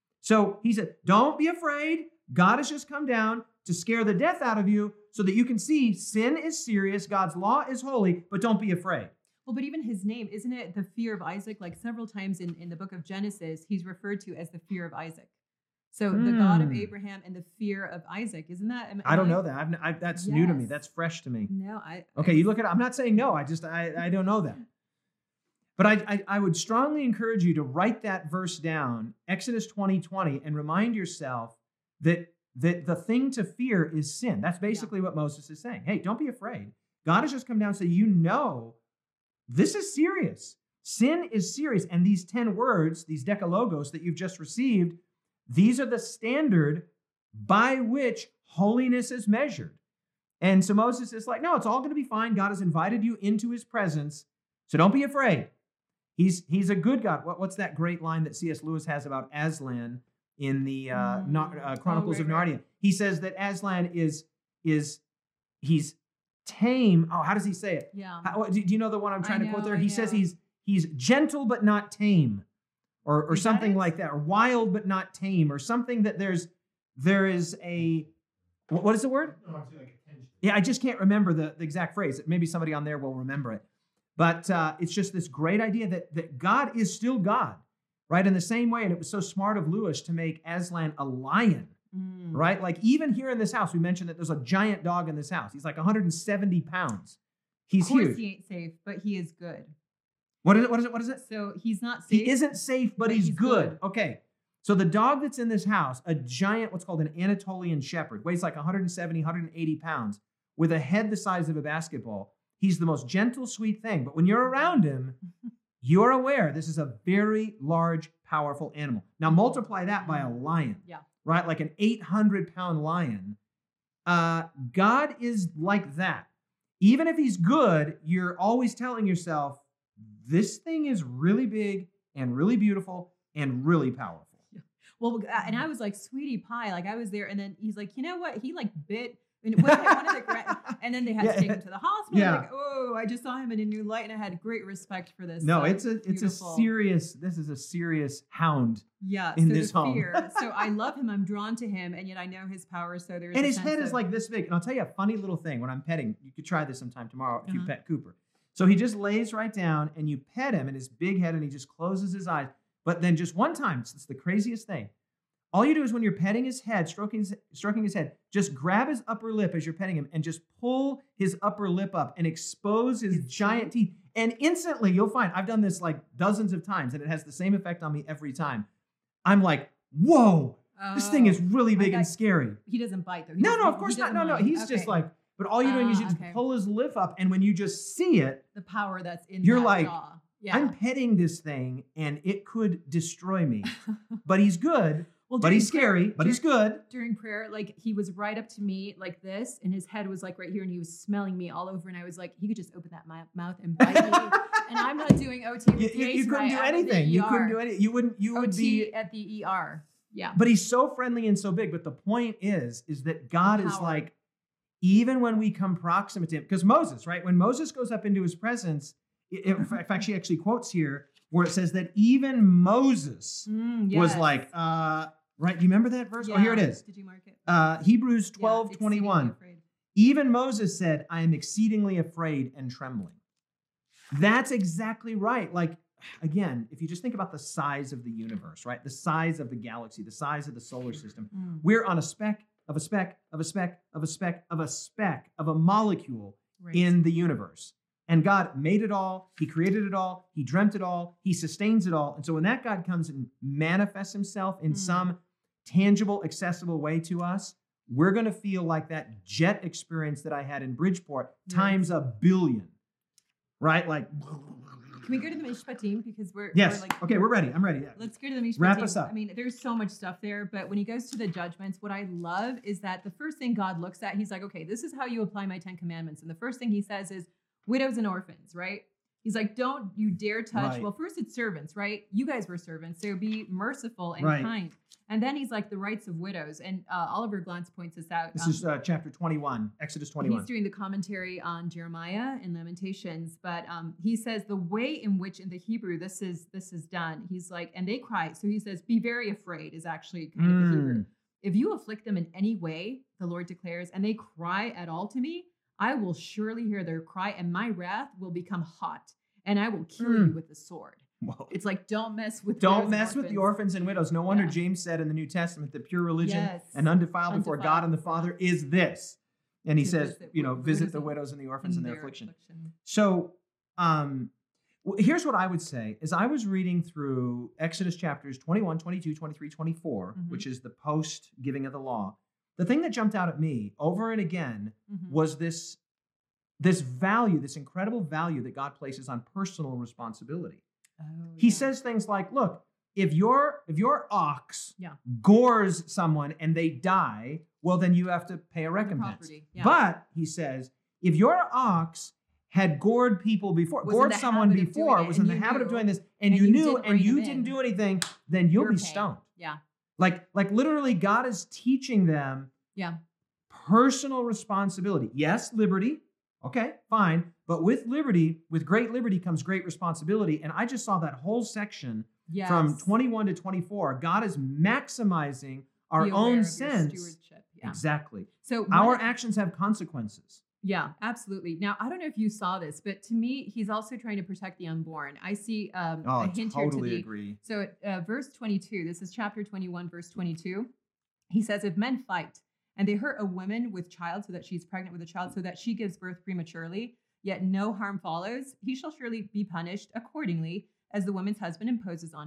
So he said, don't be afraid. God has just come down to scare the death out of you so that you can see sin is serious, God's law is holy, but don't be afraid. Well, but even his name, isn't it the fear of Isaac? Like several times in, in the book of Genesis, he's referred to as the fear of Isaac. So the God of Hmm. Abraham and the fear of Isaac, isn't that? am- I am don't know that. I've, n- I, that's new to me. Yes. That's fresh to me. No, I. Okay, you look at it. I'm not saying no. I just, I, I don't know that. But I, I, I would strongly encourage you to write that verse down, Exodus twenty twenty, and remind yourself that, that the thing to fear is sin. That's basically what Moses is saying. Hey, don't be afraid. God has just come down so you know this is serious. Sin is serious. And these ten words, these decalogos that you've just received, these are the standard by which holiness is measured. And so Moses is like, no, it's all going to be fine. God has invited you into his presence. So don't be afraid. He's, he's a good God. What, what's that great line that C S Lewis has about Aslan in the uh, Mm. Nar- uh, Chronicles Oh, of right, Narnia? right. He says that Aslan is, is he's tame. Oh, how does he say it? Yeah. How, what- do, do you know the one I'm I trying to quote know, there? I He says know. he's he's gentle but not tame, or or Is that something it? like that, or wild but not tame, or something that there's there is a what what is the word? No, I'm saying like attention. Yeah, I just can't remember the, the exact phrase. Maybe somebody on there will remember it. But uh, it's just this great idea that that God is still God, right? In the same way, and it was so smart of Lewis to make Aslan a lion. Mm. Right? Like even here in this house, we mentioned that there's a giant dog in this house. He's like one hundred seventy pounds. He's Of course huge. he ain't safe, but he is good. What is it? What is it? What is it? So he's not safe. He isn't safe, but, but he's, he's good. good. Okay. So the dog that's in this house, a giant, what's called an Anatolian shepherd, weighs like one hundred seventy, one hundred eighty pounds, with a head the size of a basketball. He's the most gentle, sweet thing. But when you're around him, you're aware this is a very large, powerful animal. Now multiply that by a lion, Yeah. right? Like an eight hundred pound lion. Uh, God is like that. Even if he's good, you're always telling yourself, this thing is really big and really beautiful and really powerful. Well, uh, and I was like, sweetie pie. Like I was there, and then he's like, you know what? He like bit. And, one of the, one of the gra- and then they had Yeah. to take him to the hospital. Yeah. Like, oh, I just saw him in a new light, and I had great respect for this. No, uh, it's a it's beautiful- a serious. This is a serious hound, yeah in so this the home. fear. So I love him. I'm drawn to him, and yet I know his power. So there's and a his sense head is of- like this big. And I'll tell you a funny little thing. When I'm petting, you could try this sometime tomorrow if you Uh-huh. pet Cooper. So he just lays right down, and you pet him, and his big head, and he just closes his eyes. But then just one time, it's the craziest thing. All you do is when you're petting his head, stroking his, stroking his head, just grab his upper lip as you're petting him and just pull his upper lip up and expose his His giant teeth. And instantly you'll find, I've done this like dozens of times and it has the same effect on me every time. I'm like, whoa, this thing is Oh, really I big and got- scary. He doesn't bite though. He No, doesn't- no, of he course not. doesn't No, no, mind. he's just Okay. like, but all you're doing is you Ah, just okay. pull his lip up. And when you just see it, the power that's in You're that like, jaw. Yeah. I'm petting this thing and it could destroy me. But he's good, well, but during he's prayer- scary, but he's during- good. During prayer, like he was right up to me like this, and his head was like right here, and he was smelling me all over. And I was like, he could just open that mou- mouth and bite me. And I'm not doing O T with You, you- you Jason, couldn't right? do I'm in the anything. You couldn't E R. do anything. You wouldn't, you would O T be, at the E R. Yeah. but he's so friendly and so big. But the point is, is that God is power. like, even when we come proximate to him, because Moses, right? When Moses goes up into his presence, it, in fact, she actually quotes here where it says that even Moses Mm, was yes. like, uh, right? Do you remember that verse? Oh, here it Yeah. is. Did you mark it? Uh, Hebrews Yeah, twelve exceedingly twenty-one. afraid. Even Moses said, I am exceedingly afraid and trembling. That's exactly right. Like, again, if you just think about the size of the universe, right? The size of the galaxy, the size of the solar system, Mm, we're on a speck of a speck of a speck of a speck of a speck of a molecule right. in the universe. And God made it all. He created it all. He dreamt it all. He sustains it all. And so when that God comes and manifests himself in Mm. some tangible, accessible way to us, we're going to feel like that jet experience that I had in Bridgeport Right. times a billion, right? Like, Can we go to the Mishpatim because we're yes. We're like, Okay, we're ready. I'm ready. Yeah. Let's go to the Mishpatim. Wrap us up. I mean, there's so much stuff there, but when he goes to the judgments, what I love is that the first thing God looks at, he's like, okay, this is how you apply my Ten Commandments. And the first thing he says is widows and orphans, right? He's like, don't you dare touch. Right. Well, first it's servants, right? You guys were servants, so be merciful and Right. kind. And then he's like the rights of widows. And uh, Oliver Glantz points this out. This Um, is uh, chapter twenty-one, Exodus twenty-one. He's doing the commentary on Jeremiah and Lamentations, but um, he says the way in which in the Hebrew this is this is done. He's like, and they cry. So he says, "Be very afraid" is actually kind of the Hebrew. Mm. If you afflict them in any way, the Lord declares, and they cry at all to me, I will surely hear their cry, and my wrath will become hot, and I will kill Mm. you with the sword. Whoa. It's like don't mess with Don't widows and mess with the orphans. orphans and widows. No wonder Yeah. James said in the New Testament that pure religion Yes. and undefiled before Undefiled God and the before Father is this. And he To says, visit you know, widows visit the and- widows and the orphans in in their their affliction. affliction. So um, w- here's what I would say is I was reading through Exodus chapters twenty-one, twenty-two, twenty-three, twenty-four, Mhm. which is the post giving of the law. The thing that jumped out at me over and again Mhm. was this, this value, this incredible value that God places on personal responsibility. Oh, He yeah. says things like, look, if your if your ox Yeah. gores someone and they die, well, then you have to pay a recompense. property, yeah. But he says, if your ox had gored people before, Was in gored the someone habit of doing before, it, was in and the you habit of knew, doing this, and, and you you knew didn't and bring you him didn't in, do anything, then you'll You're be paying. stoned. Yeah. Like, like literally, God is teaching them Yeah. personal responsibility. Yes, liberty. Okay, fine. But with liberty, with great liberty comes great responsibility. And I just saw that whole section Yes. from twenty-one to twenty-four. God is maximizing our Be aware of own your sins. stewardship. Yeah. Exactly. So one Our of- actions have consequences. yeah, absolutely. Now I don't know if you saw this, but to me, he's also trying to protect the unborn. I see um, Oh, a I hint totally here to the. agree. So at uh, verse twenty-two, this is chapter twenty-one, verse twenty-two. He says, "If men fight and they hurt a woman with child, so that she's pregnant with a child, so that she gives birth prematurely, yet no harm follows, he shall surely be punished accordingly, as the woman's husband imposes on him.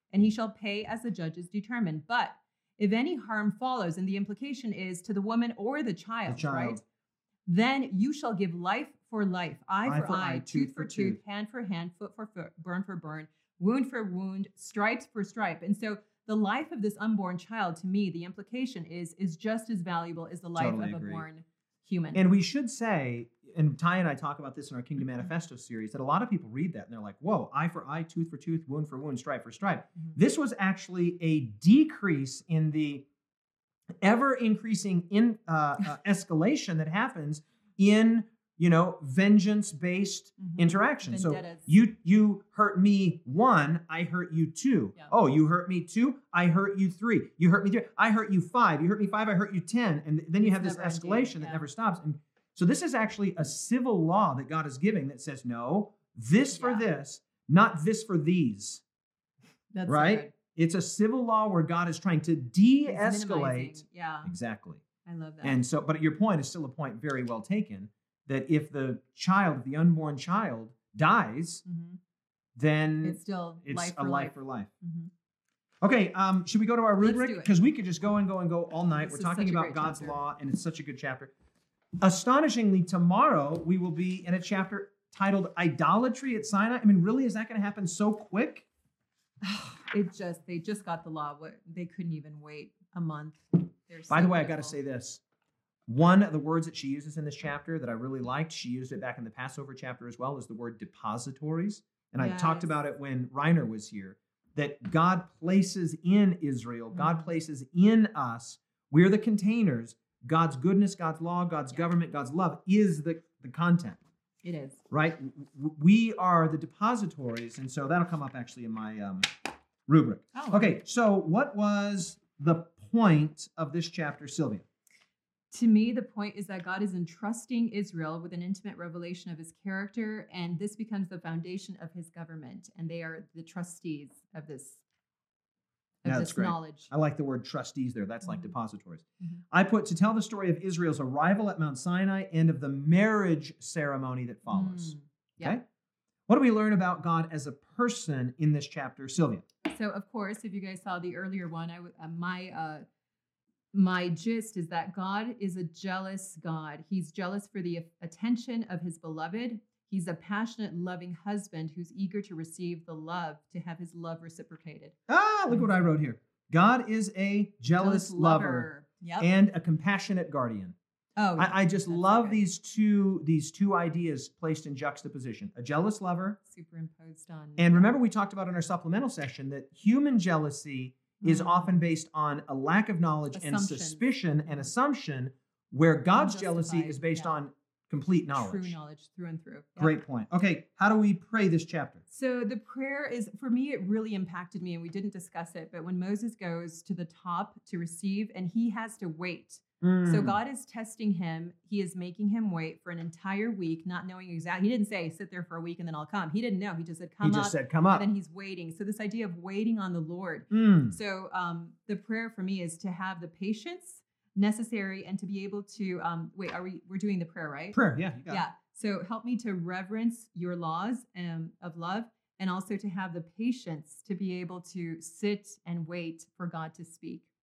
and he shall pay as the judges determine. But if any harm follows, and the implication is to the woman or the child, The child. right? Then you shall give life for life, eye, Eye for, for eye, eye, tooth tooth for for tooth, tooth. hand for hand, foot for foot, burn for burn, wound for wound, stripes for stripe. And so the life of this unborn child, to me, the implication is is just as valuable as the life Totally of agree. a born human. And we should say, and Ty and I talk about this in our Kingdom Manifesto series, that a lot of people read that and they're like, whoa, eye for eye, tooth for tooth, wound for wound, stripe for stripe. Mhm. This was actually a decrease in the ever increasing in uh, uh, escalation that happens in, you know, vengeance-based Mhm. interaction. So Vendettas. you you hurt me one, I hurt you two. Yeah. Oh, you hurt me two, I hurt you three. You hurt me three, I hurt you five. You hurt me five, I hurt you ten. And then you It's have this never ending, escalation that yeah. never stops. And so this is actually a civil law that God is giving that says, no, this for Yeah. this, not this for these. That's so right? good. It's a civil law where God is trying to It's de-escalate. minimizing. Yeah, Exactly. I love that. And so, but your point is still a point very well taken, that if the child, the unborn child, dies, Mhm. then It's still it's life a for life life. for life. Mhm. Okay, um, should we go to our Let's rubric? do it. Because we could just go and go and go all night. This We're is talking such a about great God's chapter. law, and it's such a good chapter. Astonishingly, tomorrow we will be in a chapter titled Idolatry at Sinai. I mean, really, is that going to happen so quick? It just they just got the law. What they couldn't even wait a month. They're By so the way, I got to beautiful. say this. One of the words that she uses in this chapter that I really liked, she used it back in the Passover chapter as well, is the word depositories. And I talked Yes. about it when Reiner was here, that God places in Israel, God Mhm. places in us, we're the containers. God's goodness, God's law, God's Yeah. government, God's love is the, the content, It is. right? W- w- We are the depositories. And so that'll come up actually in my um, rubric. Oh, Okay, so what was the point of this chapter, Sylvia? To me, the point is that God is entrusting Israel with an intimate revelation of his character, and this becomes the foundation of his government. And they are the trustees of this, of Yeah, this that's great. knowledge. I like the word trustees there. That's like Mhm. depositories. Mhm. I put to tell the story of Israel's arrival at Mount Sinai and of the marriage ceremony that follows. Mm, yeah. Okay? What do we learn about God as a person in this chapter, Sylvia? So, of course, if you guys saw the earlier one, I w- uh, my uh, my gist is that God is a jealous God. He's jealous for the attention of his beloved. He's a passionate, loving husband who's eager to receive the love, to have his love reciprocated. Ah, look what I wrote here. God is a jealous, lover, Yep. and a compassionate guardian. oh, yeah. I, I just That's love good. these two these two ideas placed in juxtaposition. A jealous lover. Superimposed on. And remember, we talked about in our supplemental session that human jealousy is Mm. often based on a lack of knowledge and Assumptions. suspicion and assumption, where God's jealousy Unjustified, is based yeah. on complete knowledge. True knowledge through and through. Yeah. Great point. Okay, how do we pray this chapter? So the prayer is, for me, it really impacted me, and we didn't discuss it, but when Moses goes to the top to receive, and he has to wait. So Mm. God is testing him. He is making him wait for an entire week, not knowing exactly. He didn't say, sit there for a week and then I'll come. He didn't know. He just said, come He up. just said, "Come up." And then he's waiting. So this idea of waiting on the Lord. Mm. So um, the prayer for me is to have the patience necessary and to be able to, um, wait, are we, we're doing the prayer, right? Prayer, yeah, you got Yeah. So help me to reverence your laws um, of love, and also to have the patience to be able to sit and wait for God to speak, it.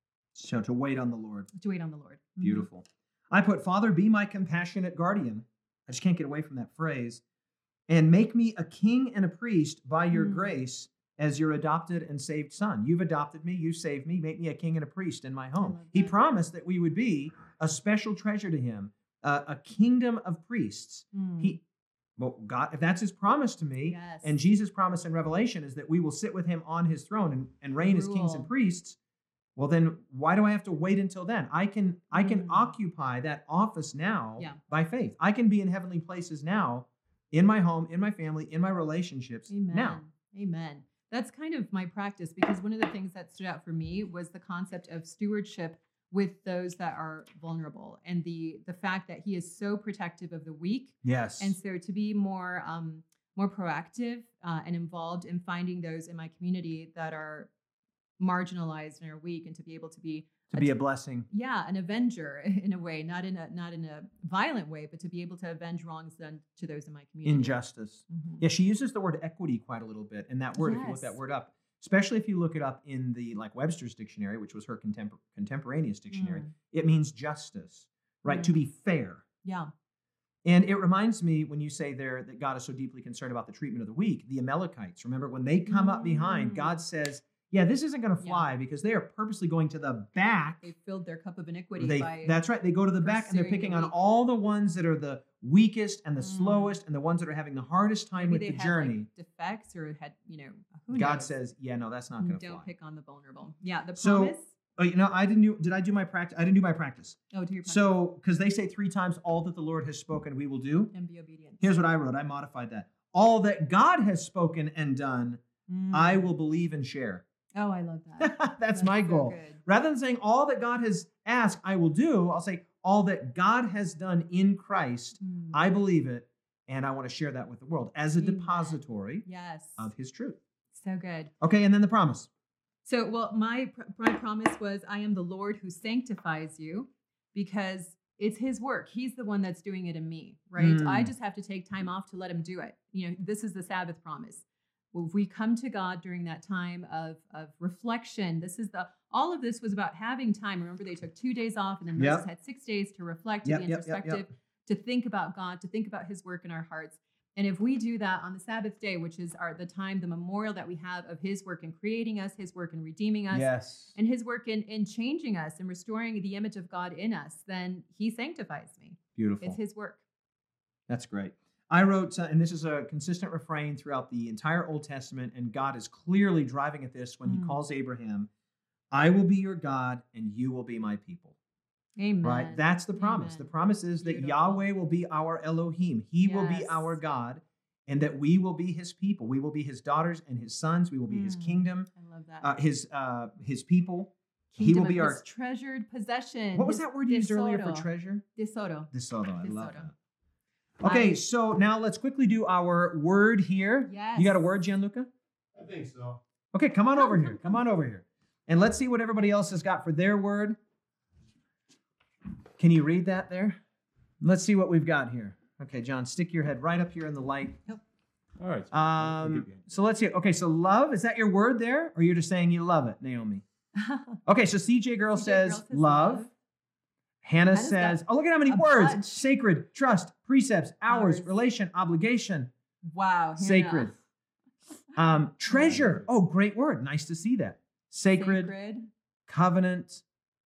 So to wait on the Lord. to wait on the Lord. Mhm. Beautiful. I put, Father, be my compassionate guardian. I just can't get away from that phrase. And make me a king and a priest by your Mm. grace as your adopted and saved son. You've adopted me, you saved me, make me a king and a priest in my home. love He that. promised that we would be a special treasure to him, uh, a kingdom of priests. Mm. He, well, God, if that's his promise to me, Yes. and Jesus' promise in Revelation is that we will sit with him on his throne and, and reign as kings and Rule. priests, well, then why do I have to wait until then? I can I can Mm. occupy that office now Yeah. by faith. I can be in heavenly places now, in my home, in my family, in my relationships Amen. now. Amen. That's kind of my practice, because one of the things that stood out for me was the concept of stewardship with those that are vulnerable, and the the fact that he is so protective of the weak. Yes. And so to be more um, more proactive uh, and involved in finding those in my community that are marginalized and are weak, and to be able to be to be a blessing. yeah, an avenger in a way, not in a not in a violent way, but to be able to avenge wrongs done to those in my community. Injustice. Mhm. Yeah, she uses the word equity quite a little bit. And that word, if you look that Yes. word up, especially if you look it up in the like Webster's dictionary, which was her contempor- contemporaneous dictionary. Mm. It means justice, right? Mm. To be fair. Yeah. And it reminds me when you say there that God is so deeply concerned about the treatment of the weak, the Amalekites. Remember, when they come up behind, Mm. God says, yeah, this isn't going to Yeah. fly because they are purposely going to the back. They filled their cup of iniquity They, by that's right. They go to the back and they're pursuing the picking on weak. all the ones that are the weakest and the Mm. slowest and the ones that are having the hardest time maybe with they the had journey. like defects or had, you know, who God knows? says, yeah, no, that's not going to Don't fly. pick on the vulnerable. Yeah, the So- promise. Oh, you know, I didn't do, did I do my practice? I didn't do my practice. Oh, to your promise. So, because they say three times, all that the Lord has spoken, we will do. And be obedient. Here's what I wrote. I modified that. All that God has spoken and done, Mm. I will believe and share. Oh, I love that. That's my so goal. good. Rather than saying all that God has asked, I will do, I'll say all that God has done in Christ, Mm. I believe it, and I want to share that with the world as a Amen. depository Yes. of His truth. So good. Okay, and then the promise. So, well, my pr- my promise was, I am the Lord who sanctifies you, because it's His work. He's the one that's doing it in me, right? Mm. I just have to take time off to let Him do it. You know, this is the Sabbath promise. Well, if we come to God during that time of of reflection, this is the all of this was about having time. Remember, they took two days off, and then Yep. Moses had six days to reflect, to Yep, be yep, yep, yep. introspective, to think about God, to think about His work in our hearts. And if we do that on the Sabbath day, which is our the time, the memorial that we have of His work in creating us, His work in redeeming us, Yes. and His work in, in changing us and restoring the image of God in us, then He sanctifies me. Beautiful. It's His work. That's great. I wrote, uh, and this is a consistent refrain throughout the entire Old Testament, and God is clearly driving at this when He Mm. calls Abraham, I will be your God, and you will be my people. Amen. Right? That's the promise. Amen. The promise is that Beautiful. Yahweh will be our Elohim. He will be Yes. our God, and that we will be His people. We will be His daughters and His sons. We will be His Mm. kingdom, I love that. uh, His uh, His people. he Kingdom will be of our. His treasured possession. What was His that word used earlier for tesoro. treasure? Tesoro. Tesoro. I love Tesoro. that. Okay, I- so now let's quickly do our word here. Yes. You got a word, Gianluca? I think so. Okay, come on Come, over come, here. come. Come on over here. And let's see what everybody else has got for their word. Can you read that there? Let's see what we've got here. Okay, John, stick your head right up here in the light. All right. so I'll Um, give you- so let's see. Okay, so love, is that your word there? Or you're just saying you love it, Naomi? Okay, so C J Girl C J says Girl says love. love. Hannah Hannah's says, got oh, look at how many a words. bunch. Sacred, trust, precepts, hours, Hours. relation, obligation, Wow. Hannah. sacred. Um, treasure. Oh, great word. Nice to see that. Sacred, Sacred. covenant.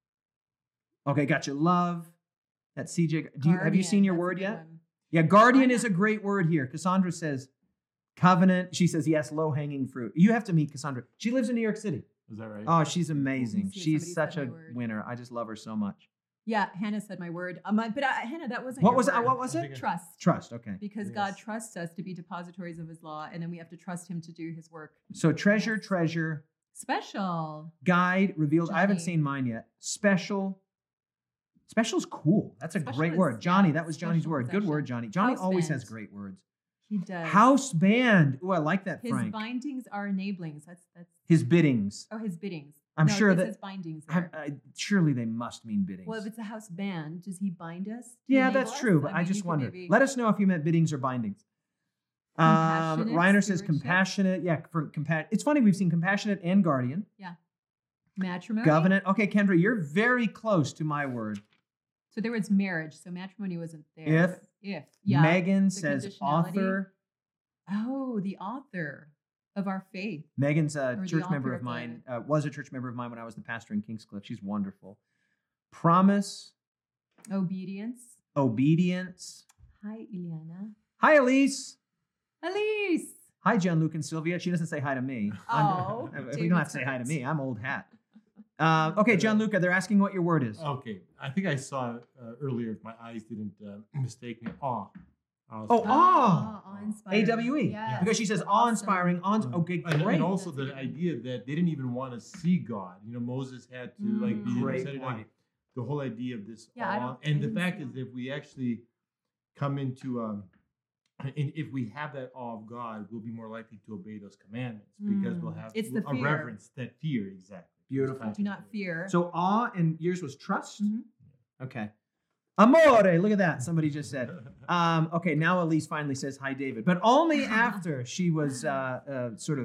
Okay, got you. Love. That's C J. Do you have you seen Guardian, your that's a word good yet? one. Yeah, guardian Why is not? a great word here. Cassandra says covenant. She says yes, low hanging fruit. You have to meet Cassandra. She lives in New York City. Is that right? Oh, she's amazing. see if She's somebody such said a my word. winner. I just love her so much. Yeah, Hannah said my word. Um, but uh, Hannah, that wasn't What your was it? word. What was I it? think I- Trust. Trust. Okay. Because God Yes. trusts us to be depositories of His law, and then we have to trust Him to do His work. So treasure, Yes. treasure, Special. guide, revealed. I haven't Johnny. seen mine yet. Special. Special's cool. That's a Special great is- word. Johnny, yeah, that was Johnny's special word. Good word, possession. Johnny. Johnny House always has band. great words. He does. House band. Ooh, I like that, His Frank. bindings are enablings. That's that's. His biddings. Oh, his biddings. I'm No, sure it that- says bindings. I, There. I, surely they must mean biddings. Well, if it's a house band, does He bind us? to yeah, enable that's us? true, but I, mean, just you could wonder. maybe- Let us know if you meant biddings or bindings. Um, Compassionate Reiner says stewardship. compassionate. Yeah, for compa- It's funny, we've seen compassionate and guardian. matrimony. Covenant. Okay, Kendra, you're very close to my word. So there was marriage. So matrimony wasn't there. If. but If. Yeah. Megan the says conditionality. author. Oh, the author of our faith. Megan's a Or the church member author of of the- mine, uh, was a church member of mine when I was the pastor in Kingscliff. She's wonderful. Promise, Obedience. obedience. Hi, Ileana. Hi, Elise. Elise. Hi, John, Luke, and Sylvia. She doesn't say hi to me. Oh, I'm- we David's don't have to say hi to hurt. me. I'm old hat. Uh, okay, John Luca, they're asking what your word is. Okay, I think I saw uh, earlier. If my eyes didn't uh, mistake me. Awe. I was- Oh, awe. awe-inspiring. A W E. Yes. Because she says Awesome. awe-inspiring. Awe- Um, okay, and, great. and also That's the a good one. idea that they didn't even want to see God. You know, Moses had to like be Mm. Great said it point. like, the whole idea of this Yeah, I awe. don't- I And the didn't fact see is, that. if we actually come into um, and if we have that awe of God, we'll be more likely to obey those commandments because we'll Mm. have It's the a fear. reverence, that fear, exactly. Beautiful. Do not fear. So awe and yours was trust? Mhm. Okay. Amore, look at that. Somebody just said. Um, okay, now Elise finally says hi, David, but only after she was uh, uh, sort of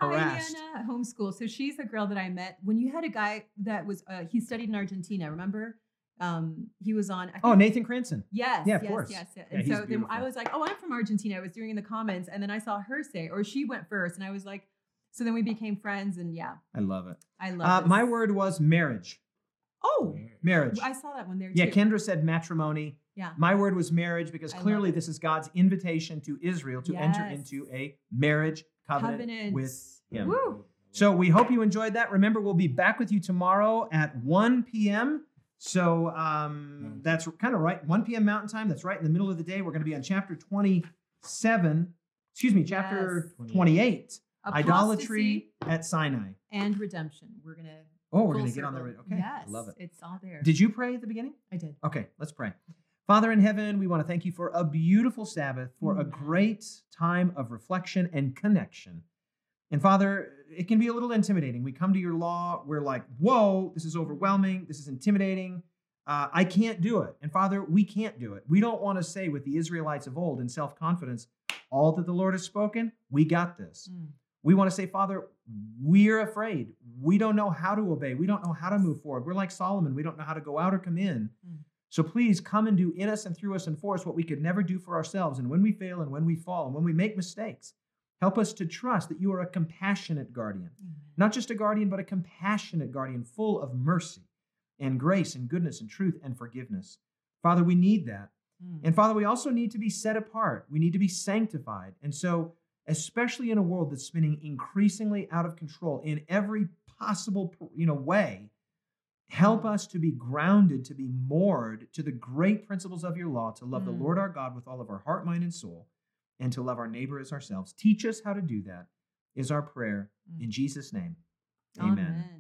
harassed. Hi, Hannah, homeschool. So she's a girl that I met when you had a guy that was, uh, he studied in Argentina, remember? Um, he was on. I Oh, think- Nathan Cranston. Yes, Yeah, of yes, course. yes, yes. Yeah, And he's so then beautiful. I was like, oh, I'm from Argentina. I was doing in the comments, and then I saw her say, or she went first, and I was like, so then we became friends, and yeah, I love it. I love Uh, this. my word was marriage. Oh, Marriage. I saw that one there Yeah, too. Kendra said matrimony. Yeah. My word was marriage because I love clearly it. this is God's invitation to Israel to enter Yes. into a marriage covenant, Covenant. with Him. Woo. So we hope you enjoyed that. Remember, we'll be back with you tomorrow at one p.m. So um, that's kind of right, one p.m. Mountain Time. That's right in the middle of the day. We're going to be on chapter twenty-seven. Excuse me, chapter Yes. twenty-eight. Idolatry Apostasy at Sinai. and redemption. We're gonna. Oh, we're full going to get on the circle. okay. Yes, I love it. It's all there. Did you pray at the beginning? I did. Okay, let's pray. Father in heaven, we want to thank you for a beautiful Sabbath, for a Mm. great time of reflection and connection. And Father, it can be a little intimidating. We come to your law, we're like, whoa, this is overwhelming, this is intimidating. Uh, I can't do it. And Father, we can't do it. We don't want to say with the Israelites of old in self-confidence, all that the Lord has spoken, we got this. Mm. We want to say, Father, we're afraid. We don't know how to obey. We don't know how to move forward. We're like Solomon. We don't know how to go out or come in. Mm. So please come and do in us and through us and for us what we could never do for ourselves. And when we fail and when we fall and when we make mistakes, help us to trust that you are a compassionate guardian. Amen. Not just a guardian, but a compassionate guardian full of mercy and grace and goodness and truth and forgiveness. Father, we need that. Mm. And Father, we also need to be set apart. We need to be sanctified. And so, especially in a world that's spinning increasingly out of control in every possible, you know, way, help us to be grounded, to be moored to the great principles of your law, to love Mm. the Lord our God with all of our heart, mind, and soul, and to love our neighbor as ourselves. Teach us how to do that is our prayer. Mm. In Jesus' name, amen. Amen.